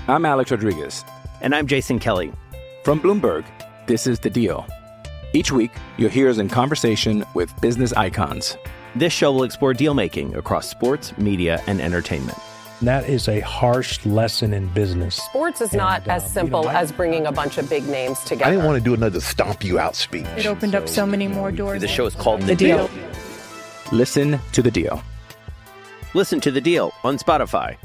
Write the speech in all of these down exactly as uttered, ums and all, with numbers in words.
I'm Alex Rodriguez. And I'm Jason Kelly. From Bloomberg, this is The Deal. Each week, you'll hear us in conversation with business icons. This show will explore deal-making across sports, media, and entertainment. That is a harsh lesson in business. Sports is not and, uh, as simple you know, I, as bringing a bunch of big names together. I didn't want to do another stomp you out speech. It opened so, up so many more doors. The show is called The, the deal. deal. Listen to The Deal. Listen to The Deal on Spotify.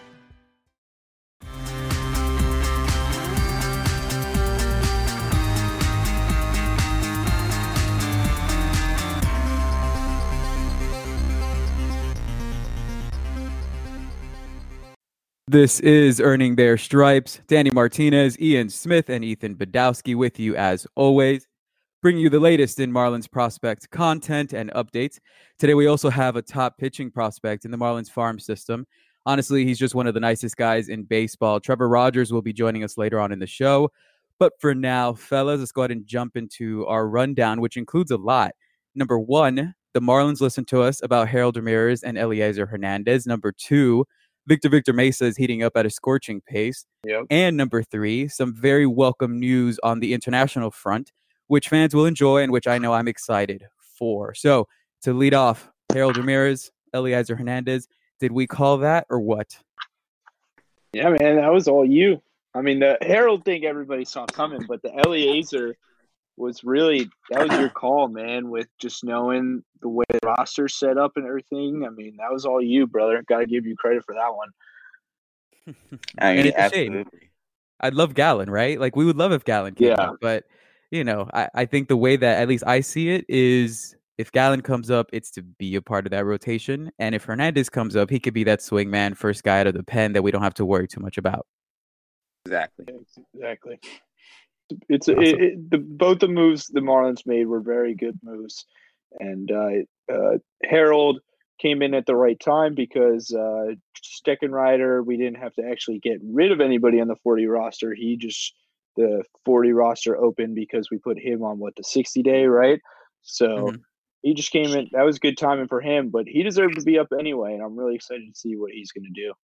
This is Earning Their Stripes. Danny Martinez, Ian Smith, and Ethan Badowski with you as always, bringing you the latest in Marlins prospect content and updates. Today we also have a top pitching prospect in the Marlins farm system. Honestly, he's just one of the nicest guys in baseball. Trevor Rogers will be joining us later on in the show. But for now, fellas, let's go ahead and jump into our rundown, which includes a lot. Number one, the Marlins listened to us about Harold Ramirez and Eliezer Hernandez. Number two, Victor Victor Mesa is heating up at a scorching pace. Yep. And number three, some very welcome news on the international front, which fans will enjoy and which I know I'm excited for. So to lead off, Harold Ramirez, Eliezer Hernandez, did we call that or what? Yeah, man, that was all you. I mean, the Harold thing everybody saw coming, but the Eliezer was really, that was your call, man, with just knowing the way the roster's set up and everything. I mean, that was all you, brother. Got to give you credit for that one. I mean, and it's absolutely. A shame. I'd love Gallen, right? Like, we would love if Gallen came yeah. up, but, you know, I, I think the way that at least I see it is if Gallen comes up, it's to be a part of that rotation. And if Hernandez comes up, he could be that swing man, first guy out of the pen that we don't have to worry too much about. Exactly. Exactly. It's awesome. it, it, the both the moves the Marlins made were very good moves, and uh, uh, Harold came in at the right time because uh, Steckenrider, we didn't have to actually get rid of anybody on the forty roster. He just the forty roster opened because we put him on what the sixty day, right? So mm-hmm. he just came in. That was good timing for him, but he deserved to be up anyway, and I'm really excited to see what he's going to do.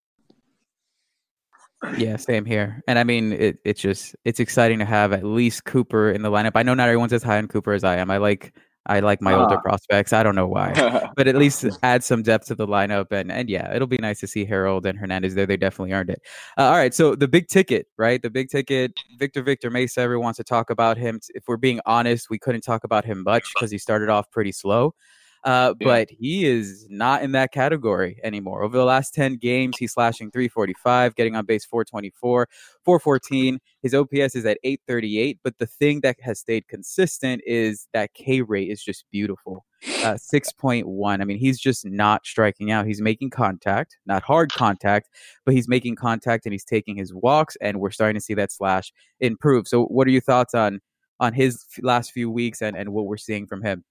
Yeah, same here. And I mean, it, it's just, it's exciting to have at least Cooper in the lineup. I know not everyone's as high on Cooper as I am. I like, I like my ah. older prospects. I don't know why, but at least add some depth to the lineup. And, and yeah, it'll be nice to see Harold and Hernandez there. They definitely earned it. Uh, all right. So the big ticket, right? The big ticket, Victor Victor Mesa, everyone wants to talk about him. If we're being honest, we couldn't talk about him much because he started off pretty slow. Uh, yeah. But he is not in that category anymore. Over the last ten games, he's slashing three forty-five, getting on base four twenty-four, four fourteen. His O P S is at eight thirty-eight. But the thing that has stayed consistent is that K rate is just beautiful. Uh, six point one. I mean, he's just not striking out. He's making contact, not hard contact, but he's making contact and he's taking his walks. And we're starting to see that slash improve. So what are your thoughts on on his last few weeks and, and what we're seeing from him?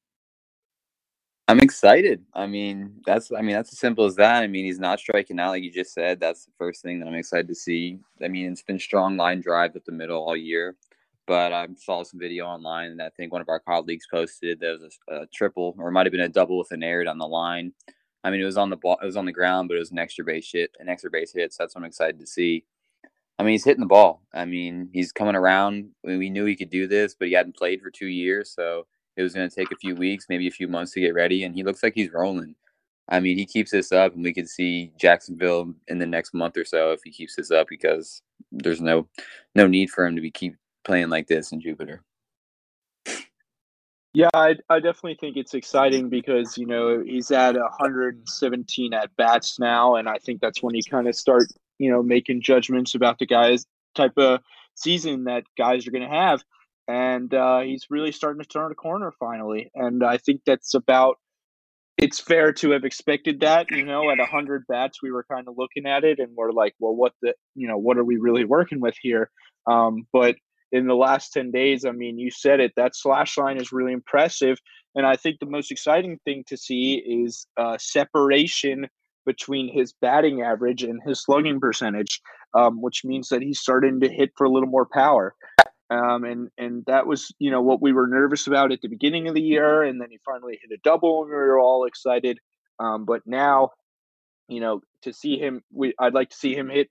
I'm excited. I mean, that's I mean, that's as simple as that. I mean, he's not striking out like you just said. That's the first thing that I'm excited to see. I mean, it's been strong line drive up the middle all year. But I saw some video online, and I think one of our colleagues posted there was a, a triple, or it might have been a double with an air down the line. I mean, it was on the ball, it was on the ground, but it was an extra base hit, an extra base hit. So that's what I'm excited to see. I mean, he's hitting the ball. I mean, he's coming around. I mean, we knew he could do this, but he hadn't played for two years, so it was going to take a few weeks, maybe a few months to get ready, and he looks like he's rolling. I mean, he keeps this up, and we could see Jacksonville in the next month or so if he keeps this up, because there's no no need for him to be keep playing like this in Jupiter. Yeah, I, I definitely think it's exciting because, you know, he's at one hundred seventeen at-bats now, and I think that's when you kind of start, you know, making judgments about the guys' type of season that guys are going to have. And uh, he's really starting to turn a corner finally. And I think that's about – it's fair to have expected that, you know, at one hundred bats, we were kind of looking at it and we're like, well, what the – you know, what are we really working with here? Um, but in the last ten days, I mean, you said it, that slash line is really impressive. And I think the most exciting thing to see is uh, separation between his batting average and his slugging percentage, um, which means that he's starting to hit for a little more power. Um, and, and that was, you know, what we were nervous about at the beginning of the year. And then he finally hit a double and we were all excited. Um, but now, you know, to see him, we, I'd like to see him hit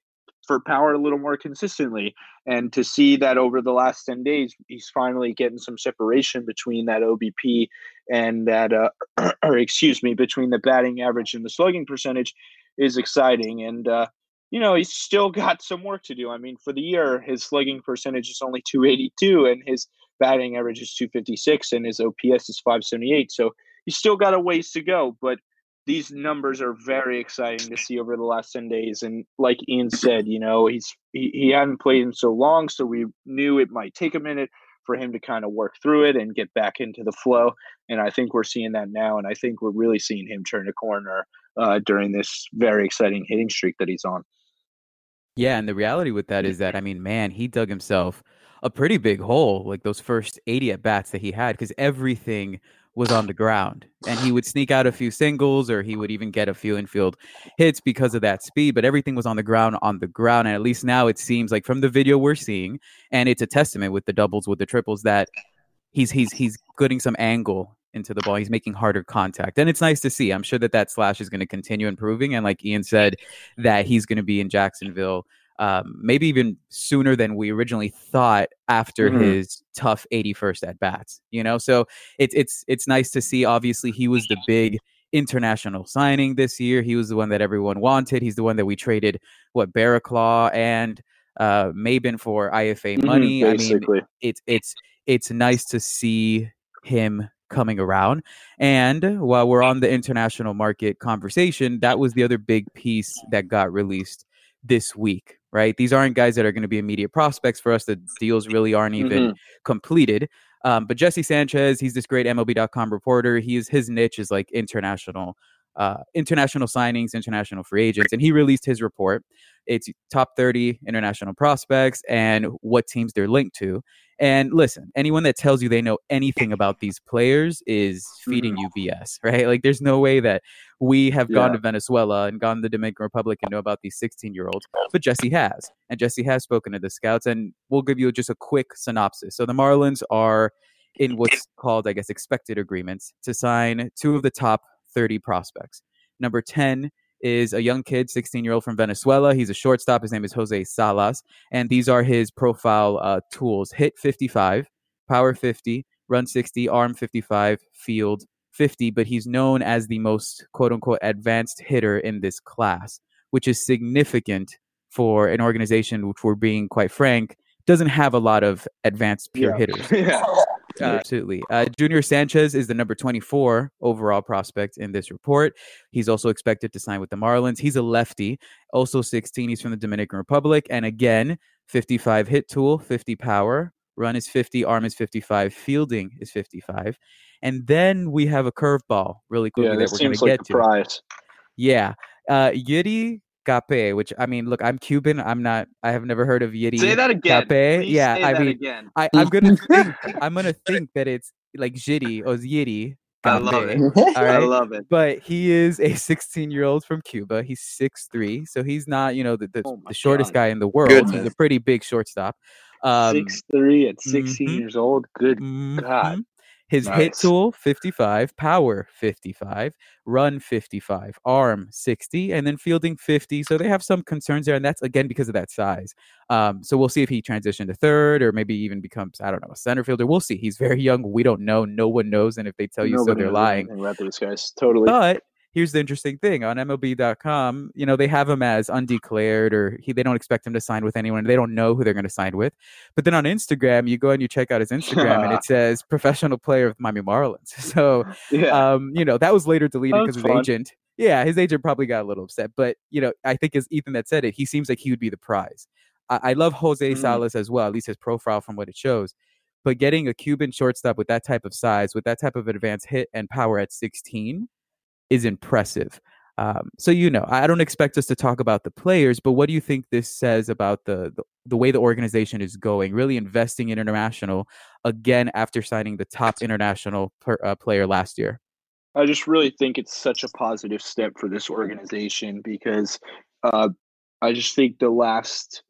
for power a little more consistently. And to see that over the last ten days, he's finally getting some separation between that O B P and that, uh, or excuse me, between the batting average and the slugging percentage is exciting. And, uh, you know, he's still got some work to do. I mean, for the year, his slugging percentage is only two eighty-two and his batting average is two fifty-six and his O P S is five seventy-eight. So he's still got a ways to go, but these numbers are very exciting to see over the last ten days. And like Ian said, you know, he's he, he hadn't played in so long, so we knew it might take a minute for him to kind of work through it and get back into the flow. And I think we're seeing that now, and I think we're really seeing him turn a corner uh, during this very exciting hitting streak that he's on. Yeah, and the reality with that is that, I mean, man, he dug himself a pretty big hole, like those first eighty at-bats that he had, because everything was on the ground. And he would sneak out a few singles, or he would even get a few infield hits because of that speed, but everything was on the ground, on the ground. And at least now it seems like from the video we're seeing, and it's a testament with the doubles, with the triples, that he's he's he's getting some angle into the ball. He's making harder contact. And it's nice to see. I'm sure that that slash is going to continue improving. And like Ian said, that he's going to be in Jacksonville um, maybe even sooner than we originally thought after mm-hmm. his tough eighty-first at bats, you know? So it's, it's, it's nice to see. Obviously he was the big international signing this year. He was the one that everyone wanted. He's the one that we traded what Barraclaw and uh, Maben for I F A money. Mm-hmm, basically. I mean, it's, it's, it's nice to see him coming around. And while we're on the international market conversation, that was the other big piece that got released this week, right? These aren't guys that are going to be immediate prospects for us. The deals really aren't even mm-hmm. completed. Um, but Jesse Sanchez, he's this great M L B dot com reporter. He is, his niche is like international, uh, international signings, international free agents. And he released his report. It's top thirty international prospects and what teams they're linked to. And listen, anyone that tells you they know anything about these players is feeding you B S, right? Like there's no way that we have yeah. gone to Venezuela and gone to the Dominican Republic and know about these sixteen-year-olds, but Jesse has. And Jesse has spoken to the scouts, and we'll give you just a quick synopsis. So the Marlins are in what's called, I guess, expected agreements to sign two of the top thirty prospects. Number ten is a young kid, sixteen-year-old from Venezuela. He's a shortstop. His name is Jose Salas. And these are his profile uh, tools. Hit fifty-five, power fifty, run sixty, arm fifty-five, field fifty. But he's known as the most, quote-unquote, advanced hitter in this class, which is significant for an organization which, we're being quite frank, doesn't have a lot of advanced pure yeah. hitters. yeah. Uh, absolutely. Uh, Junior Sanchez is the number twenty-four overall prospect in this report. He's also expected to sign with the Marlins. He's a lefty, also sixteen. He's from the Dominican Republic. And again, fifty-five hit tool, fifty power, run is fifty, arm is fifty-five, fielding is fifty-five. And then we have a curveball really quickly yeah, that we're going to like get to. Prize. Yeah. Uh, Yuri Cape, which I mean, look, I'm Cuban. I'm not. I have never heard of Yuri. Say that again. Cape. Yeah, say I that mean, again. I, I'm gonna think. I'm gonna think that it's like Jiri or Yiri. I love it. All right? I love it. But he is a sixteen-year-old from Cuba. He's six three, so he's not, you know, the, the, oh the shortest God. guy in the world. Goodness. He's a pretty big shortstop. Um, six three at sixteen mm-hmm. years old. Good mm-hmm. God. His nice. hit tool, fifty-five, power, fifty-five, run, fifty-five, arm, sixty, and then fielding, fifty. So they have some concerns there, and that's, again, because of that size. Um, so we'll see if he transitioned to third or maybe even becomes, I don't know, a center fielder. We'll see. He's very young. We don't know. No one knows, and if they tell you Nobody so, they're knows lying. anything about these guys. Totally. But here's the interesting thing. On M L B dot com, you know, they have him as undeclared, or he, they don't expect him to sign with anyone. They don't know who they're going to sign with. But then on Instagram, you go and you check out his Instagram, and it says professional player of Miami Marlins. So, yeah. um, you know, that was later deleted because his fun. agent, yeah, his agent probably got a little upset. But, you know, I think as Ethan that said it, he seems like he would be the prize. I, I love Jose mm-hmm. Salas as well, at least his profile from what it shows. But getting a Cuban shortstop with that type of size, with that type of advanced hit and power at sixteen is impressive. Um, so, you know, I don't expect us to talk about the players, but what do you think this says about the, the, the way the organization is going, really investing in international again after signing the top international per, uh, player last year? I just really think it's such a positive step for this organization because uh, I just think the last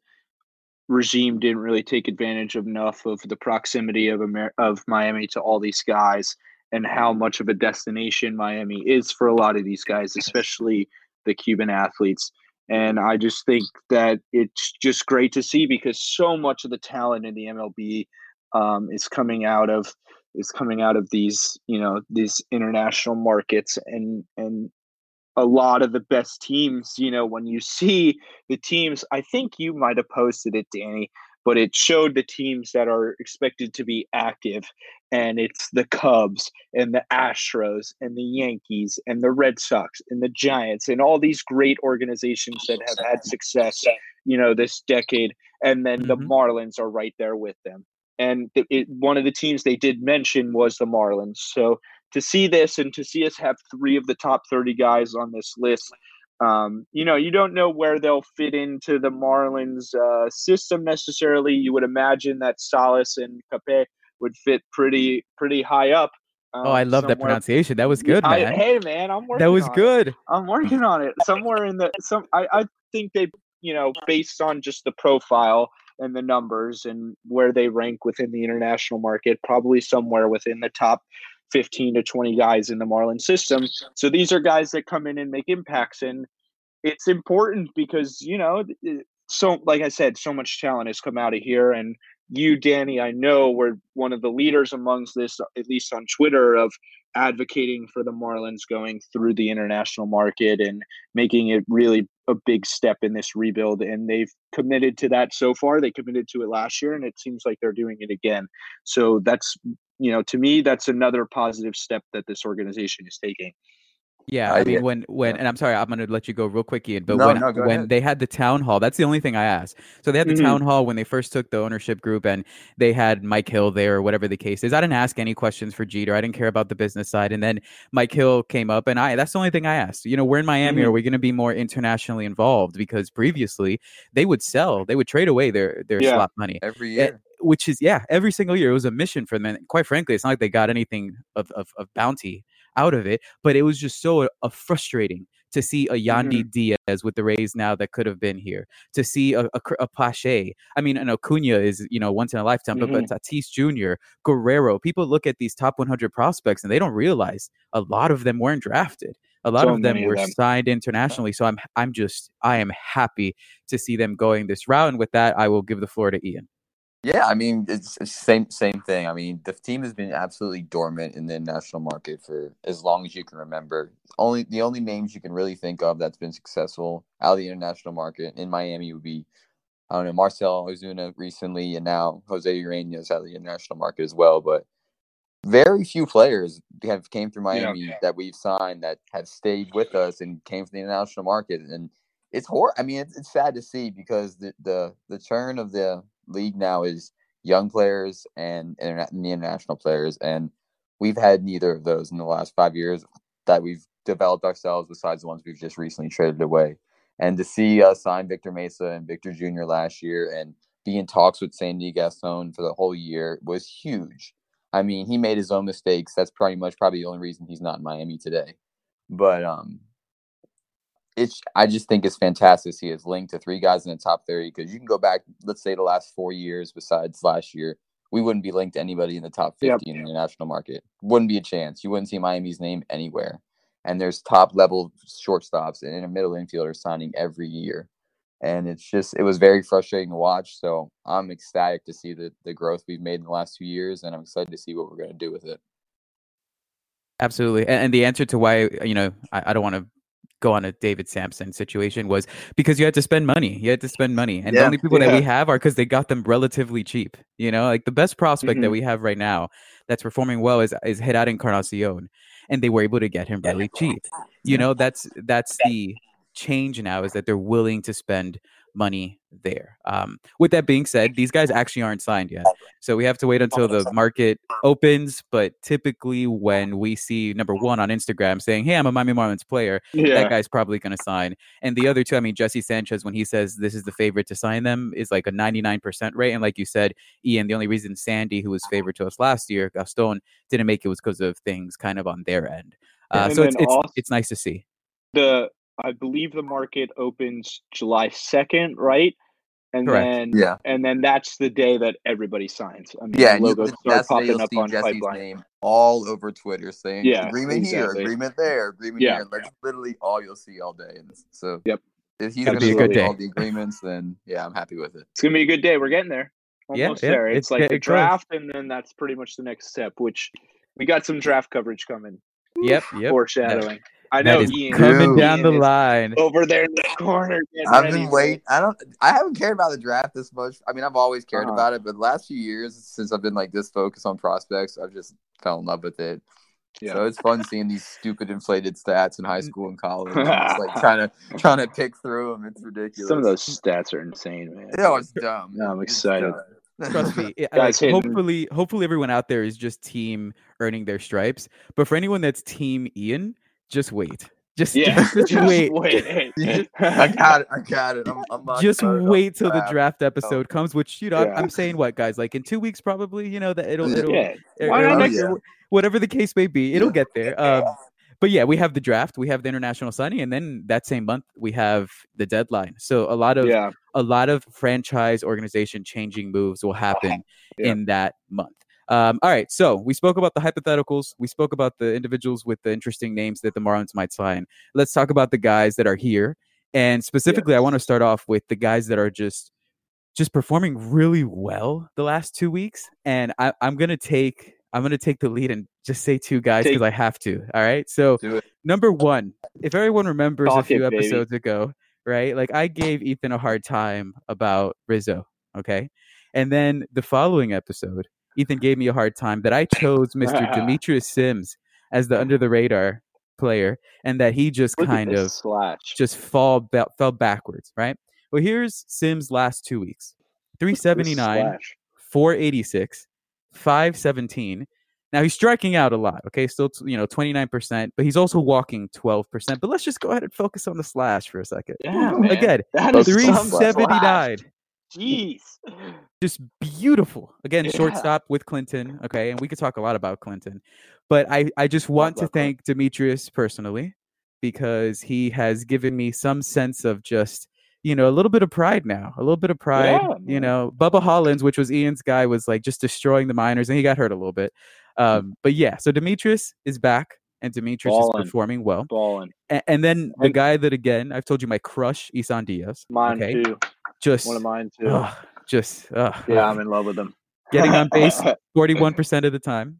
regime didn't really take advantage of enough of the proximity of Amer- of Miami to all these guys and how much of a destination Miami is for a lot of these guys, especially the Cuban athletes. And I just think that it's just great to see because so much of the talent in the M L B um, is coming out of is coming out of these, you know, these international markets, and and a lot of the best teams, you know, when you see the teams, I think you might have posted it, Danny, but it showed the teams that are expected to be active, and it's the Cubs and the Astros and the Yankees and the Red Sox and the Giants and all these great organizations that have had success, you know, this decade. And then mm-hmm. the Marlins are right there with them. And it, it, one of the teams they did mention was the Marlins. So to see this and to see us have three of the top thirty guys on this list, um, you know, you don't know where they'll fit into the Marlins uh, system necessarily. You would imagine that Salas and Capé would fit pretty pretty high up. Um, oh, I love somewhere. that pronunciation. That was good, I, man. hey, man, I'm working. That was on good. It. I'm working on it. Somewhere in the some, I, I think they, you know, based on just the profile and the numbers and where they rank within the international market, probably somewhere within the top fifteen to twenty guys in the Marlins system. So these are guys that come in and make impacts, and it's important because, you know, so like I said, so much talent has come out of here, and you, Danny, I know were one of the leaders amongst this, at least on Twitter, of advocating for the Marlins going through the international market and making it really a big step in this rebuild. And they've committed to that so far. They committed to it last year, and it seems like they're doing it again. So that's, you know, to me, that's another positive step that this organization is taking. Yeah, I mean, when, when, and I'm sorry, I'm going to let you go real quick, Ian, but no, when, no, when ahead. they had the town hall, that's the only thing I asked. So they had the mm-hmm. town hall when they first took the ownership group, and they had Mike Hill there, or whatever the case is. I didn't ask any questions for Jeter. I didn't care about the business side. And then Mike Hill came up, and I, that's the only thing I asked. You know, we're in Miami. Mm-hmm. Are we going to be more internationally involved? Because previously they would sell, they would trade away their, their yeah, slot money. Every year. It, which is, yeah, every single year. It was a mission for them. And quite frankly, it's not like they got anything of, of, of bounty out of it, but it was just so uh, frustrating to see a Yandy mm-hmm. Diaz with the Rays now that could have been here, to see a, a, a Pache. I mean, an Acuna is, you know, once in a lifetime, mm-hmm. but, but Tatis Junior, Guerrero, people look at these top one hundred prospects and they don't realize a lot of them weren't drafted. A lot so of them were of them. signed internationally. So I'm, I'm just, I am happy to see them going this route. And with that, I will give the floor to Ian. Yeah, I mean, it's the same same thing. I mean, the team has been absolutely dormant in the national market for as long as you can remember. Only the only names you can really think of that's been successful out of the international market in Miami would be, I don't know, Marcell Ozuna recently, and now Jose Ureñas out of the international market as well. But very few players have came through Miami yeah. that we've signed that have stayed with us and came from the international market. And it's hor- I mean, it's, it's sad to see because the the the turn of the league now is young players and, interna- and the international players, and we've had neither of those in the last five years that we've developed ourselves besides the ones we've just recently traded away. And to see us sign Victor Mesa and Victor Junior last year and be in talks with Sandy Gaston for the whole year was huge. I mean, he made his own mistakes. That's pretty much probably the only reason he's not in Miami today. But um It's. I just think it's fantastic to see it's linked to three guys in the top thirty, because you can go back, let's say, the last four years besides last year, we wouldn't be linked to anybody in the top fifty yep. in the international market. Wouldn't be a chance. You wouldn't see Miami's name anywhere. And there's top-level shortstops and a middle infielder signing every year. And it's just, it was very frustrating to watch. So I'm ecstatic to see the, the growth we've made in the last two years, and I'm excited to see what we're going to do with it. Absolutely. And, and the answer to why, you know, I, I don't want to go on a David Sampson situation was because you had to spend money. You had to spend money. And yeah, the only people yeah. that we have are because they got them relatively cheap. You know, like the best prospect mm-hmm. that we have right now that's performing well is, is Gerard Encarnacion. And they were able to get him really cheap. You know, that's that's the change now, is that they're willing to spend money there. Um, with that being said, these guys actually aren't signed yet. So we have to wait until the market opens. But typically when we see number one on Instagram saying, hey, I'm a Miami Marlins player, yeah. that guy's probably going to sign. And the other two, I mean, Jesse Sanchez, when he says this is the favorite to sign them, is like a ninety-nine percent rate. And like you said, Ian, the only reason Sandy, who was favored to us last year, Gaston, didn't make it was because of things kind of on their end. Uh, so it's, it's, also, it's nice to see. The I believe the market opens July second, right? And Correct. then yeah. and then that's the day that everybody signs. I mean, yeah, the logos you, start popping you'll up see on Jesse's Pipeline. Name all over Twitter saying yeah, agreement exactly. here, agreement there, agreement yeah. here. That's literally all you'll see all day. And so yep. if he's Gotta going be to a good sign day. all the agreements, then yeah, I'm happy with it. It's gonna be a good day. We're getting there. Yeah, Almost yeah, there. it's It's like getting the close. draft, and then that's pretty much the next step. Which we got some draft coverage coming. Yep, yep. Foreshadowing. I That know is Ian coming Ian down the is line. over there in the corner. getting I've ready, been man. waiting. I don't. I haven't cared about the draft this much. I mean, I've always cared Uh-huh. about it, but the last few years since I've been like this focused on prospects, I've just fell in love with it. Yeah. So it's fun seeing these stupid inflated stats in high school and college. And just like trying to trying to pick through them. It's ridiculous. Some of those stats are insane, man. Yeah, it's dumb. No, I'm It's excited. dumb. Trust me. it- Guys like, hitting- hopefully, hopefully everyone out there is just team earning their stripes. But for anyone that's team Ian, just wait. Just, Yeah, just, just just wait. wait. I got it. I got it. I'm, I'm not Just excited about wait till the draft. draft episode comes, which you know I'm- Yeah. I'm saying what guys like in two weeks probably. You know that it'll Yeah. it'll Yeah. it- Why not it'll- next- yeah. whatever the case may be, it'll Yeah. get there. Um, but yeah, we have the draft, we have the international signing, and then that same month we have the deadline. So a lot of Yeah. a lot of franchise organization changing moves will happen Yeah. in that month. Um, all right, so we spoke about the hypotheticals. We spoke about the individuals with the interesting names that the Marlins might sign. Let's talk about the guys that are here, and specifically, I want to start off with the guys that are just just performing really well the last two weeks. And I, I'm gonna take I'm gonna take the lead and just say two guys because Take- I have to. All right, so Do it. number one, if everyone remembers a Talk few it, baby. episodes ago, right? Like I gave Ethan a hard time about Rizzo, okay? And then the following episode, Ethan gave me a hard time that I chose Mister Demetrius Sims as the under the radar player, and that he just Look at kind this of slash. just fall ba- fell backwards, right? Well, here's Sims' last two weeks: three seventy-nine, Slash. four eighty-six, five seventeen. Now he's striking out a lot, okay? Still, t- you know, twenty-nine percent, but he's also walking twelve percent. But let's just go ahead and focus on the slash for a second. Yeah, man. Again, That is three some seventy-nine. slash. Jeez. Just beautiful. Again, Yeah. shortstop with Clinton, okay? And we could talk a lot about Clinton. But I, I just want to love Clinton. thank Demetrius personally because he has given me some sense of just, you know, a little bit of pride now. A little bit of pride. Yeah, you man. know, Bubba Hollins, which was Ian's guy, was like just destroying the minors and he got hurt a little bit. Um, but yeah, so Demetrius is back and Demetrius Ballin'. is performing well. Balling. And, and then the And- guy that, again, I've told you my crush, Isan Diaz. Mine okay? too. Just, One of mine too. ugh, just, ugh, Yeah, I'm in love with him. getting on base forty-one percent of the time.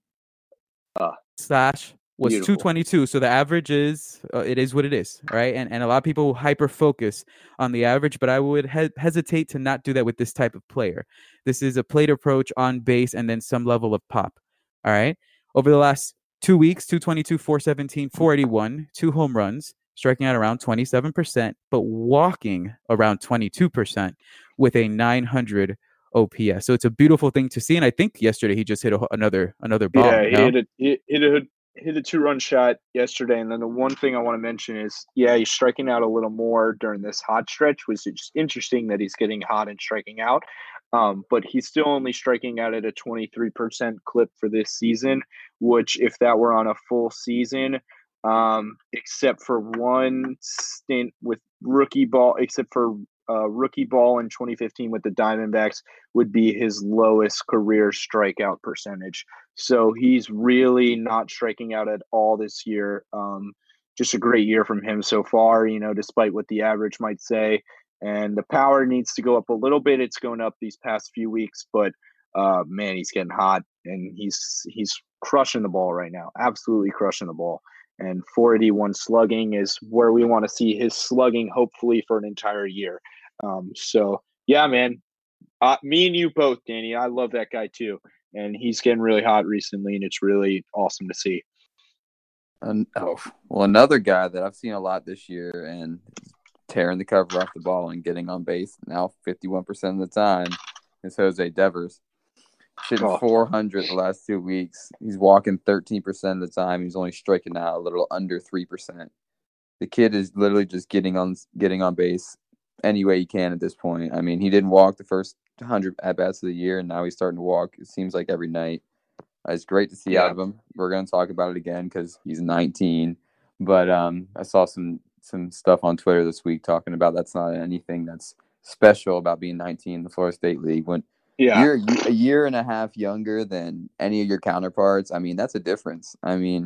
Ah, Slash was beautiful. two twenty-two. So the average is, uh, it is what it is, right? And and a lot of people hyper focus on the average, but I would he- hesitate to not do that with this type of player. This is a plate approach on base and then some level of pop. All right. Over the last two weeks, two twenty-two, four seventeen, four eighty-one, two home runs, striking out around twenty-seven percent, but walking around twenty-two percent with a nine hundred O P S. So it's a beautiful thing to see. And I think yesterday he just hit a, another another ball. Yeah, he no? hit a he hit a hit a two run shot yesterday. And then the one thing I want to mention is, yeah, he's striking out a little more during this hot stretch, which is interesting that he's getting hot and striking out. Um, but he's still only striking out at a twenty-three percent clip for this season, which if that were on a full season, um, except for one stint with rookie ball, except for uh, rookie ball in twenty fifteen with the Diamondbacks, would be his lowest career strikeout percentage. So he's really not striking out at all this year. Um, just a great year from him so far, you know, despite what the average might say. And the power needs to go up a little bit. It's going up these past few weeks, but uh, man, he's getting hot and he's he's crushing the ball right now. Absolutely crushing the ball. And four eighty-one slugging is where we want to see his slugging, hopefully for an entire year. Um, so yeah, man, uh, me and you both, Danny. I love that guy too, and he's getting really hot recently, and it's really awesome to see. And, oh, well, another guy that I've seen a lot this year and tearing the cover off the ball and getting on base now fifty-one percent of the time is Jose Devers. Hitting Oh. four hundred the last two weeks. He's walking thirteen percent of the time. He's only striking out a little under three percent. The kid is literally just getting on getting on base any way he can at this point. I mean, he didn't walk the first one hundred at-bats of the year, and now he's starting to walk, it seems like, every night. Uh, it's great to see Yeah. out of him. We're going to talk about it again because he's nineteen. But um, I saw some some stuff on Twitter this week talking about that's not anything that's special about being nineteen in the Florida State League. When Yeah, you're a year and a half younger than any of your counterparts, I mean, that's a difference. I mean,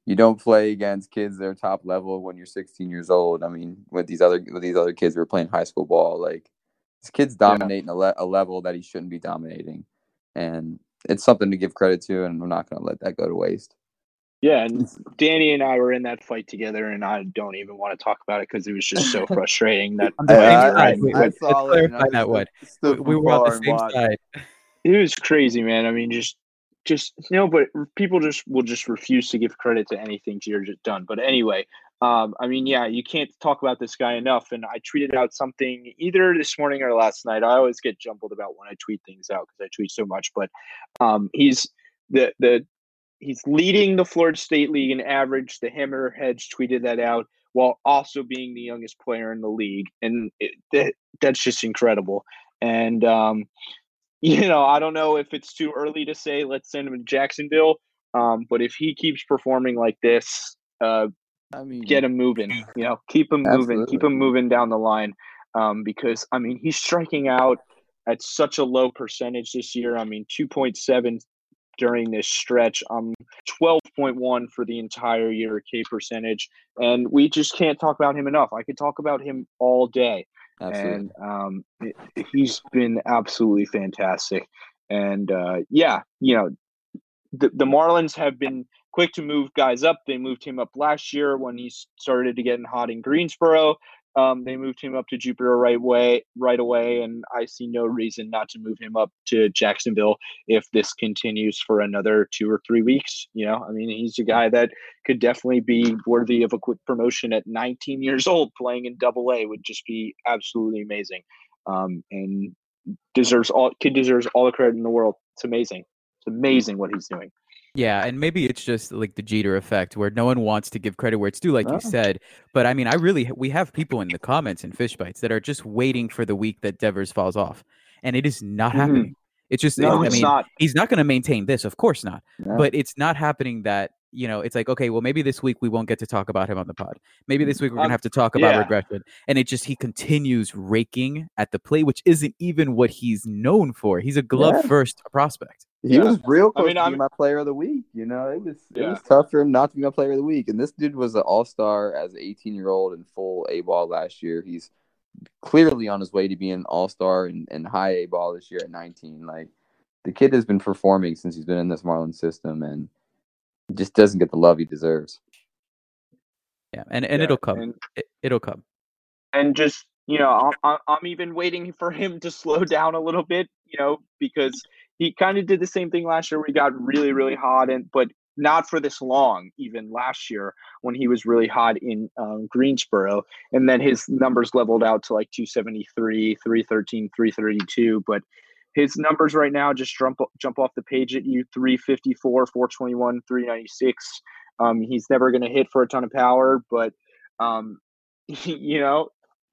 you don't play against kids that are top level when you're sixteen years old. I mean, with these other with these other kids who are playing high school ball, like this kid's dominating yeah. a, le- a level that he shouldn't be dominating, and it's something to give credit to, and I'm not going to let that go to waste. Yeah, and Danny and I were in that fight together, and I don't even want to talk about it because it was just so frustrating. That on the same I, side. I, I Let's saw clarify it, that one. We, we were on the same side. It was crazy, man. I mean, just, just you know, but people just will just refuse to give credit to anything you're just done. But anyway, um, I mean, yeah, you can't talk about this guy enough. And I tweeted out something either this morning or last night. I always get jumbled about when I tweet things out because I tweet so much. But um, he's the the he's leading the Florida State League in average. The Hammerheads tweeted that out while also being the youngest player in the league, and it, that, that's just incredible. And um, you know, I don't know if it's too early to say let's send him to Jacksonville, um, but if he keeps performing like this, uh, I mean, get him moving. You know, keep him absolutely. moving, keep him moving down the line, um, because I mean he's striking out at such a low percentage this year. I mean, two point seven during this stretch, um, twelve point one for the entire year K percentage, and we just can't talk about him enough. I could talk about him all day. Absolutely. And um, it, he's been absolutely fantastic. And uh, yeah, you know, the, the Marlins have been quick to move guys up. They moved him up last year when he started to get hot in Greensboro. Um, they moved him up to Jupiter right way, right away, and I see no reason not to move him up to Jacksonville if this continues for another two or three weeks. You know, I mean, he's a guy that could definitely be worthy of a quick promotion at nineteen years old. Playing in Double A would just be absolutely amazing, um, and deserves all kid deserves all the credit in the world. It's amazing. It's amazing what he's doing. Yeah, and maybe it's just like the Jeter effect where no one wants to give credit where it's due, like oh. you said. But I mean, I really, we have people in the comments in Fish Bites that are just waiting for the week that Devers falls off. And it is not mm-hmm. happening. It's just, no, it, I it's mean, not. He's not going to maintain this. Of course not. No. But it's not happening that, you know, it's like, okay, well, maybe this week we won't get to talk about him on the pod. Maybe this week we're going to have to talk about yeah. regression. And it just, he continues raking at the plate, which isn't even what he's known for. He's a glove yeah. first prospect. He yeah. was real close I mean, to being I'm... my player of the week. You know, it was yeah. it was tough for him not to be my player of the week. And this dude was an all-star as an eighteen-year-old in full A-ball last year. He's clearly on his way to being an all-star and, and high A-ball this year at nineteen. Like, the kid has been performing since he's been in this Marlins system and just doesn't get the love he deserves. Yeah, and, and yeah, it'll come. And, it, it'll come. And just, you know, I'm, I'm even waiting for him to slow down a little bit, you know, because – he kind of did the same thing last year where he got really, really hot, and but not for this long, even last year when he was really hot in um, Greensboro. And then his numbers leveled out to like two seventy-three, three thirteen, three thirty-two. But his numbers right now just jump, jump off the page at you, three fifty-four, four twenty-one, three ninety-six. Um, he's never going to hit for a ton of power, but, um, you know,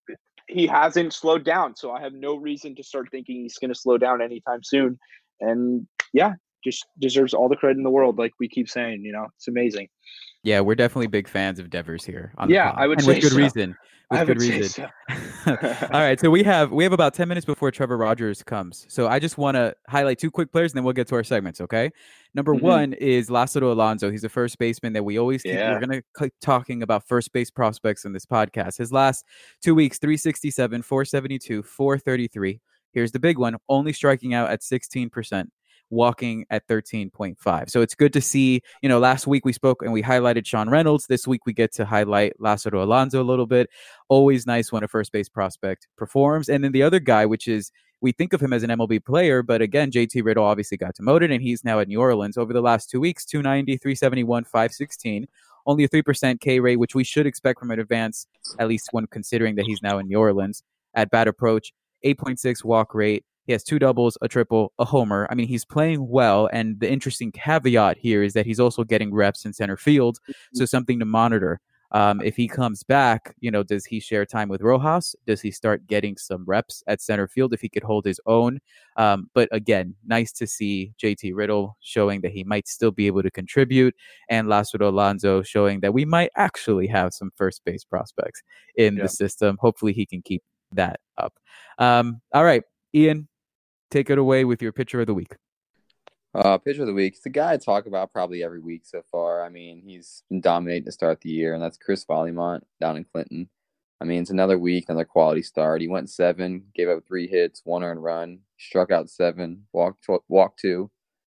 he hasn't slowed down. So I have no reason to start thinking he's going to slow down anytime soon. And yeah, just deserves all the credit in the world. Like we keep saying, you know, it's amazing. Yeah, we're definitely big fans of Devers here. On yeah, the pod. I would and say with good so. reason. With I good would reason. Say so. All right, so we have we have about ten minutes before Trevor Rogers comes. So I just want to highlight two quick players, and then we'll get to our segments. Okay. Number mm-hmm. one is Lázaro Alonso. He's a first baseman that we always keep. Yeah. We're gonna keep talking about first base prospects in this podcast. His last two weeks: three sixty-seven, four seventy-two, four thirty-three. Here's the big one: only striking out at sixteen percent. Walking at thirteen point five. So it's good to see, you know, last week we spoke and we highlighted Sean Reynolds. This week we get to highlight Lázaro Alonso a little bit. Always nice when a first base prospect performs. And then the other guy, which is, we think of him as an M L B player, but again, J T Riddle obviously got demoted and he's now at New Orleans. Over the last two weeks, two ninety, three seventy-one, five sixteen. Only a three percent K rate, which we should expect from an advance, at least when considering that he's now in New Orleans. At bat approach, eight point six walk rate. He has two doubles, a triple, a homer. I mean, he's playing well. And the interesting caveat here is that he's also getting reps in center field. So something to monitor. Um, if he comes back, you know, does he share time with Rojas? Does he start getting some reps at center field if he could hold his own? Um, but again, nice to see J T Riddle showing that he might still be able to contribute, and Lázaro Alonso showing that we might actually have some first base prospects in yeah. the system. Hopefully he can keep that up. Um, all right, Ian, take it away with your pitcher of the week. Uh, pitcher of the week. It's a guy I talk about probably every week so far. I mean, he's been dominating to start the year, and that's Chris Vollimont down in Clinton. I mean, it's another week, another quality start. He went seven, gave up three hits, one earned run, struck out seven, walked walked two.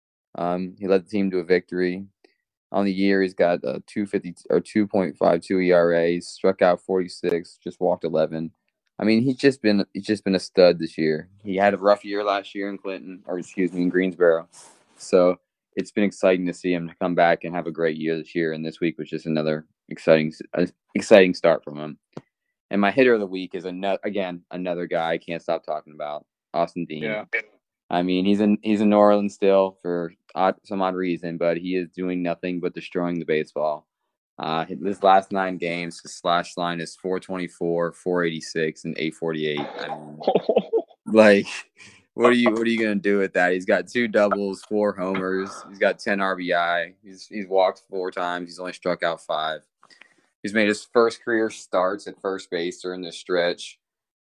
Um, he led the team to a victory. On the year, he's got a two fifty or two point five two E R A. He's struck out forty-six, just walked eleven. I mean, he's just been he's just been a stud this year. He had a rough year last year in Clinton, or excuse me, in Greensboro. So it's been exciting to see him to come back and have a great year this year. And this week was just another exciting, uh, exciting start from him. And my hitter of the week is another, again, another guy I can't stop talking about, Austin Dean. Yeah. I mean, he's in he's in New Orleans still for odd, some odd reason, but he is doing nothing but destroying the baseball. Uh, his last nine games, his slash line is four twenty-four, four eighty-six, and eight forty-eight. I mean, like, what are you what are you gonna do with that? He's got two doubles, four homers. He's got ten R B I. He's he's walked four times. He's only struck out five. He's made his first career starts at first base during this stretch.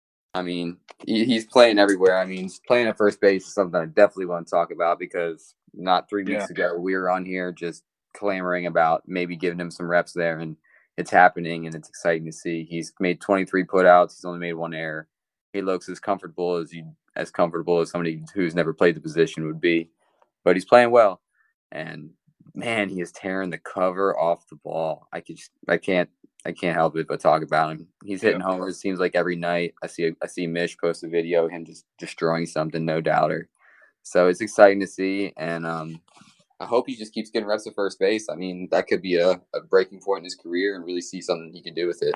I mean, he, he's playing everywhere. I mean, playing at first base is something I definitely want to talk about because not three weeks yeah. ago we were on here just clamoring about maybe giving him some reps there, and it's happening, and it's exciting to see. He's made twenty-three putouts. He's only made one error. He looks as comfortable as you as comfortable as somebody who's never played the position would be, but he's playing well, and man, he is tearing the cover off the ball. I could, just, I can't, I can't help it but talk about him. He's hitting yeah. homers. It seems like every night. I see, I see Mish post a video of him just destroying something, no doubter. So it's exciting to see, and um, I hope he just keeps getting reps at first base. I mean, that could be a, a breaking point in his career, and really see something he can do with it.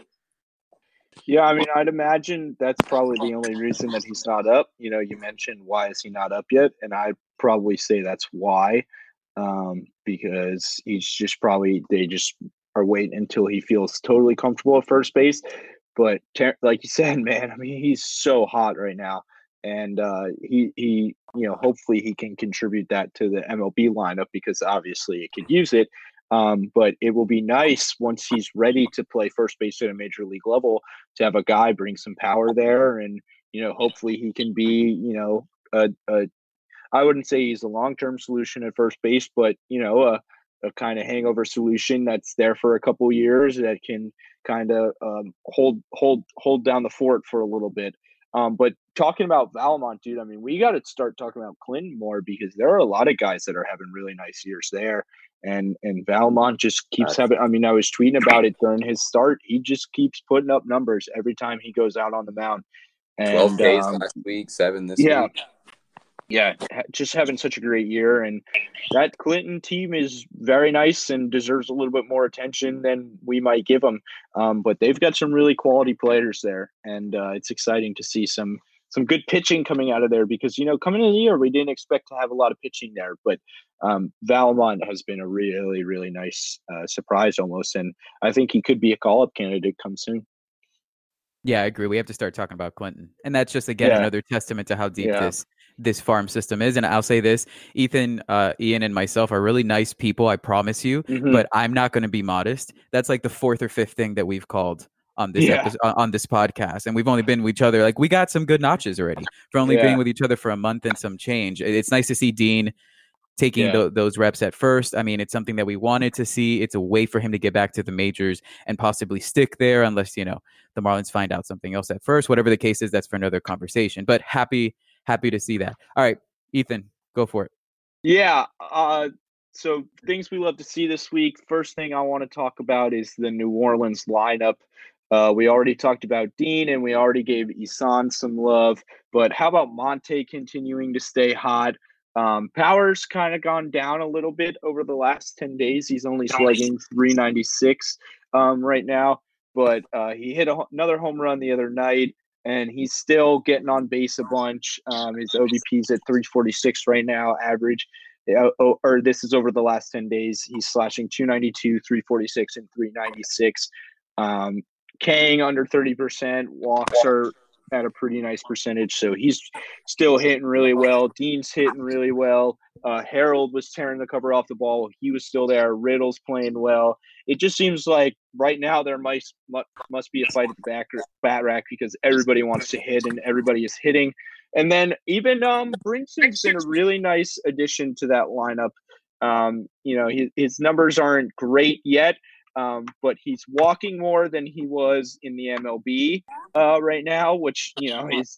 Yeah, I mean, I'd imagine that's probably the only reason that he's not up. You know, you mentioned why is he not up yet, and I'd probably say that's why. Um, because he's just probably they just are waiting until he feels totally comfortable at first base. But ter- like you said, man, I mean, he's so hot right now, and uh, he he you know hopefully he can contribute that to the M L B lineup because obviously it could use it. Um, but it will be nice once he's ready to play first base at a major league level to have a guy bring some power there, and you know hopefully he can be you know a, a I wouldn't say he's a long-term solution at first base, but, you know, a, a kind of hangover solution that's there for a couple of years that can kind of um, hold hold hold down the fort for a little bit. Um, but talking about Vollimont, dude, I mean, we got to start talking about Clinton more because there are a lot of guys that are having really nice years there. And and Vollimont just keeps having – I mean, I was tweeting about it during his start. He just keeps putting up numbers every time he goes out on the mound. And, twelve Ks um, last week, seven this yeah. week. Yeah, just having such a great year. And that Clinton team is very nice and deserves a little bit more attention than we might give them. Um, but they've got some really quality players there. And uh, it's exciting to see some some good pitching coming out of there because, you know, coming into the year, we didn't expect to have a lot of pitching there. But um, Vollimont has been a really, really nice uh, surprise almost. And I think he could be a call-up candidate come soon. Yeah, I agree. We have to start talking about Clinton. And that's just, again, Yeah. another testament to how deep Yeah. this this farm system is. And I'll say this, Ethan, uh, Ian, and myself are really nice people, I promise you, Mhm. but I'm not going to be modest. That's like the fourth or fifth thing that we've called on this Yeah. episode, on this podcast. And we've only been with each other. Like, we got some good notches already for only Yeah. being with each other for a month and some change. It's nice to see Dean taking Yeah. tho- those reps at first. I mean, it's something that we wanted to see. It's a way for him to get back to the majors and possibly stick there unless, you know, the Marlins find out something else at first. Whatever the case is, that's for another conversation. But happy, happy to see that. All right, Ethan, go for it. Yeah. Uh, so things we love to see this week. First thing I want to talk about is the New Orleans lineup. Uh, we already talked about Dean and we already gave Isan some love, but how about Monte continuing to stay hot? Um, Power's kind of gone down a little bit over the last ten days. He's only slugging three ninety-six um, right now, but uh, he hit a, another home run the other night. And he's still getting on base a bunch. Um, his O B P's at three forty-six right now, average. Uh, or this is over the last ten days. He's slashing two ninety-two, three forty-six, and three ninety-six. Um, Kang under thirty percent. Walks are at a pretty nice percentage. So he's still hitting really well. Dean's hitting really well. Uh, Harold was tearing the cover off the ball. He was still there. Riddle's playing well. It just seems like right now there might must be a fight at the back bat rack because everybody wants to hit and everybody is hitting. And then even um, Brinson's been a really nice addition to that lineup. Um, you know, his, his numbers aren't great yet, um, but he's walking more than he was in the M L B uh, right now, which, you know, is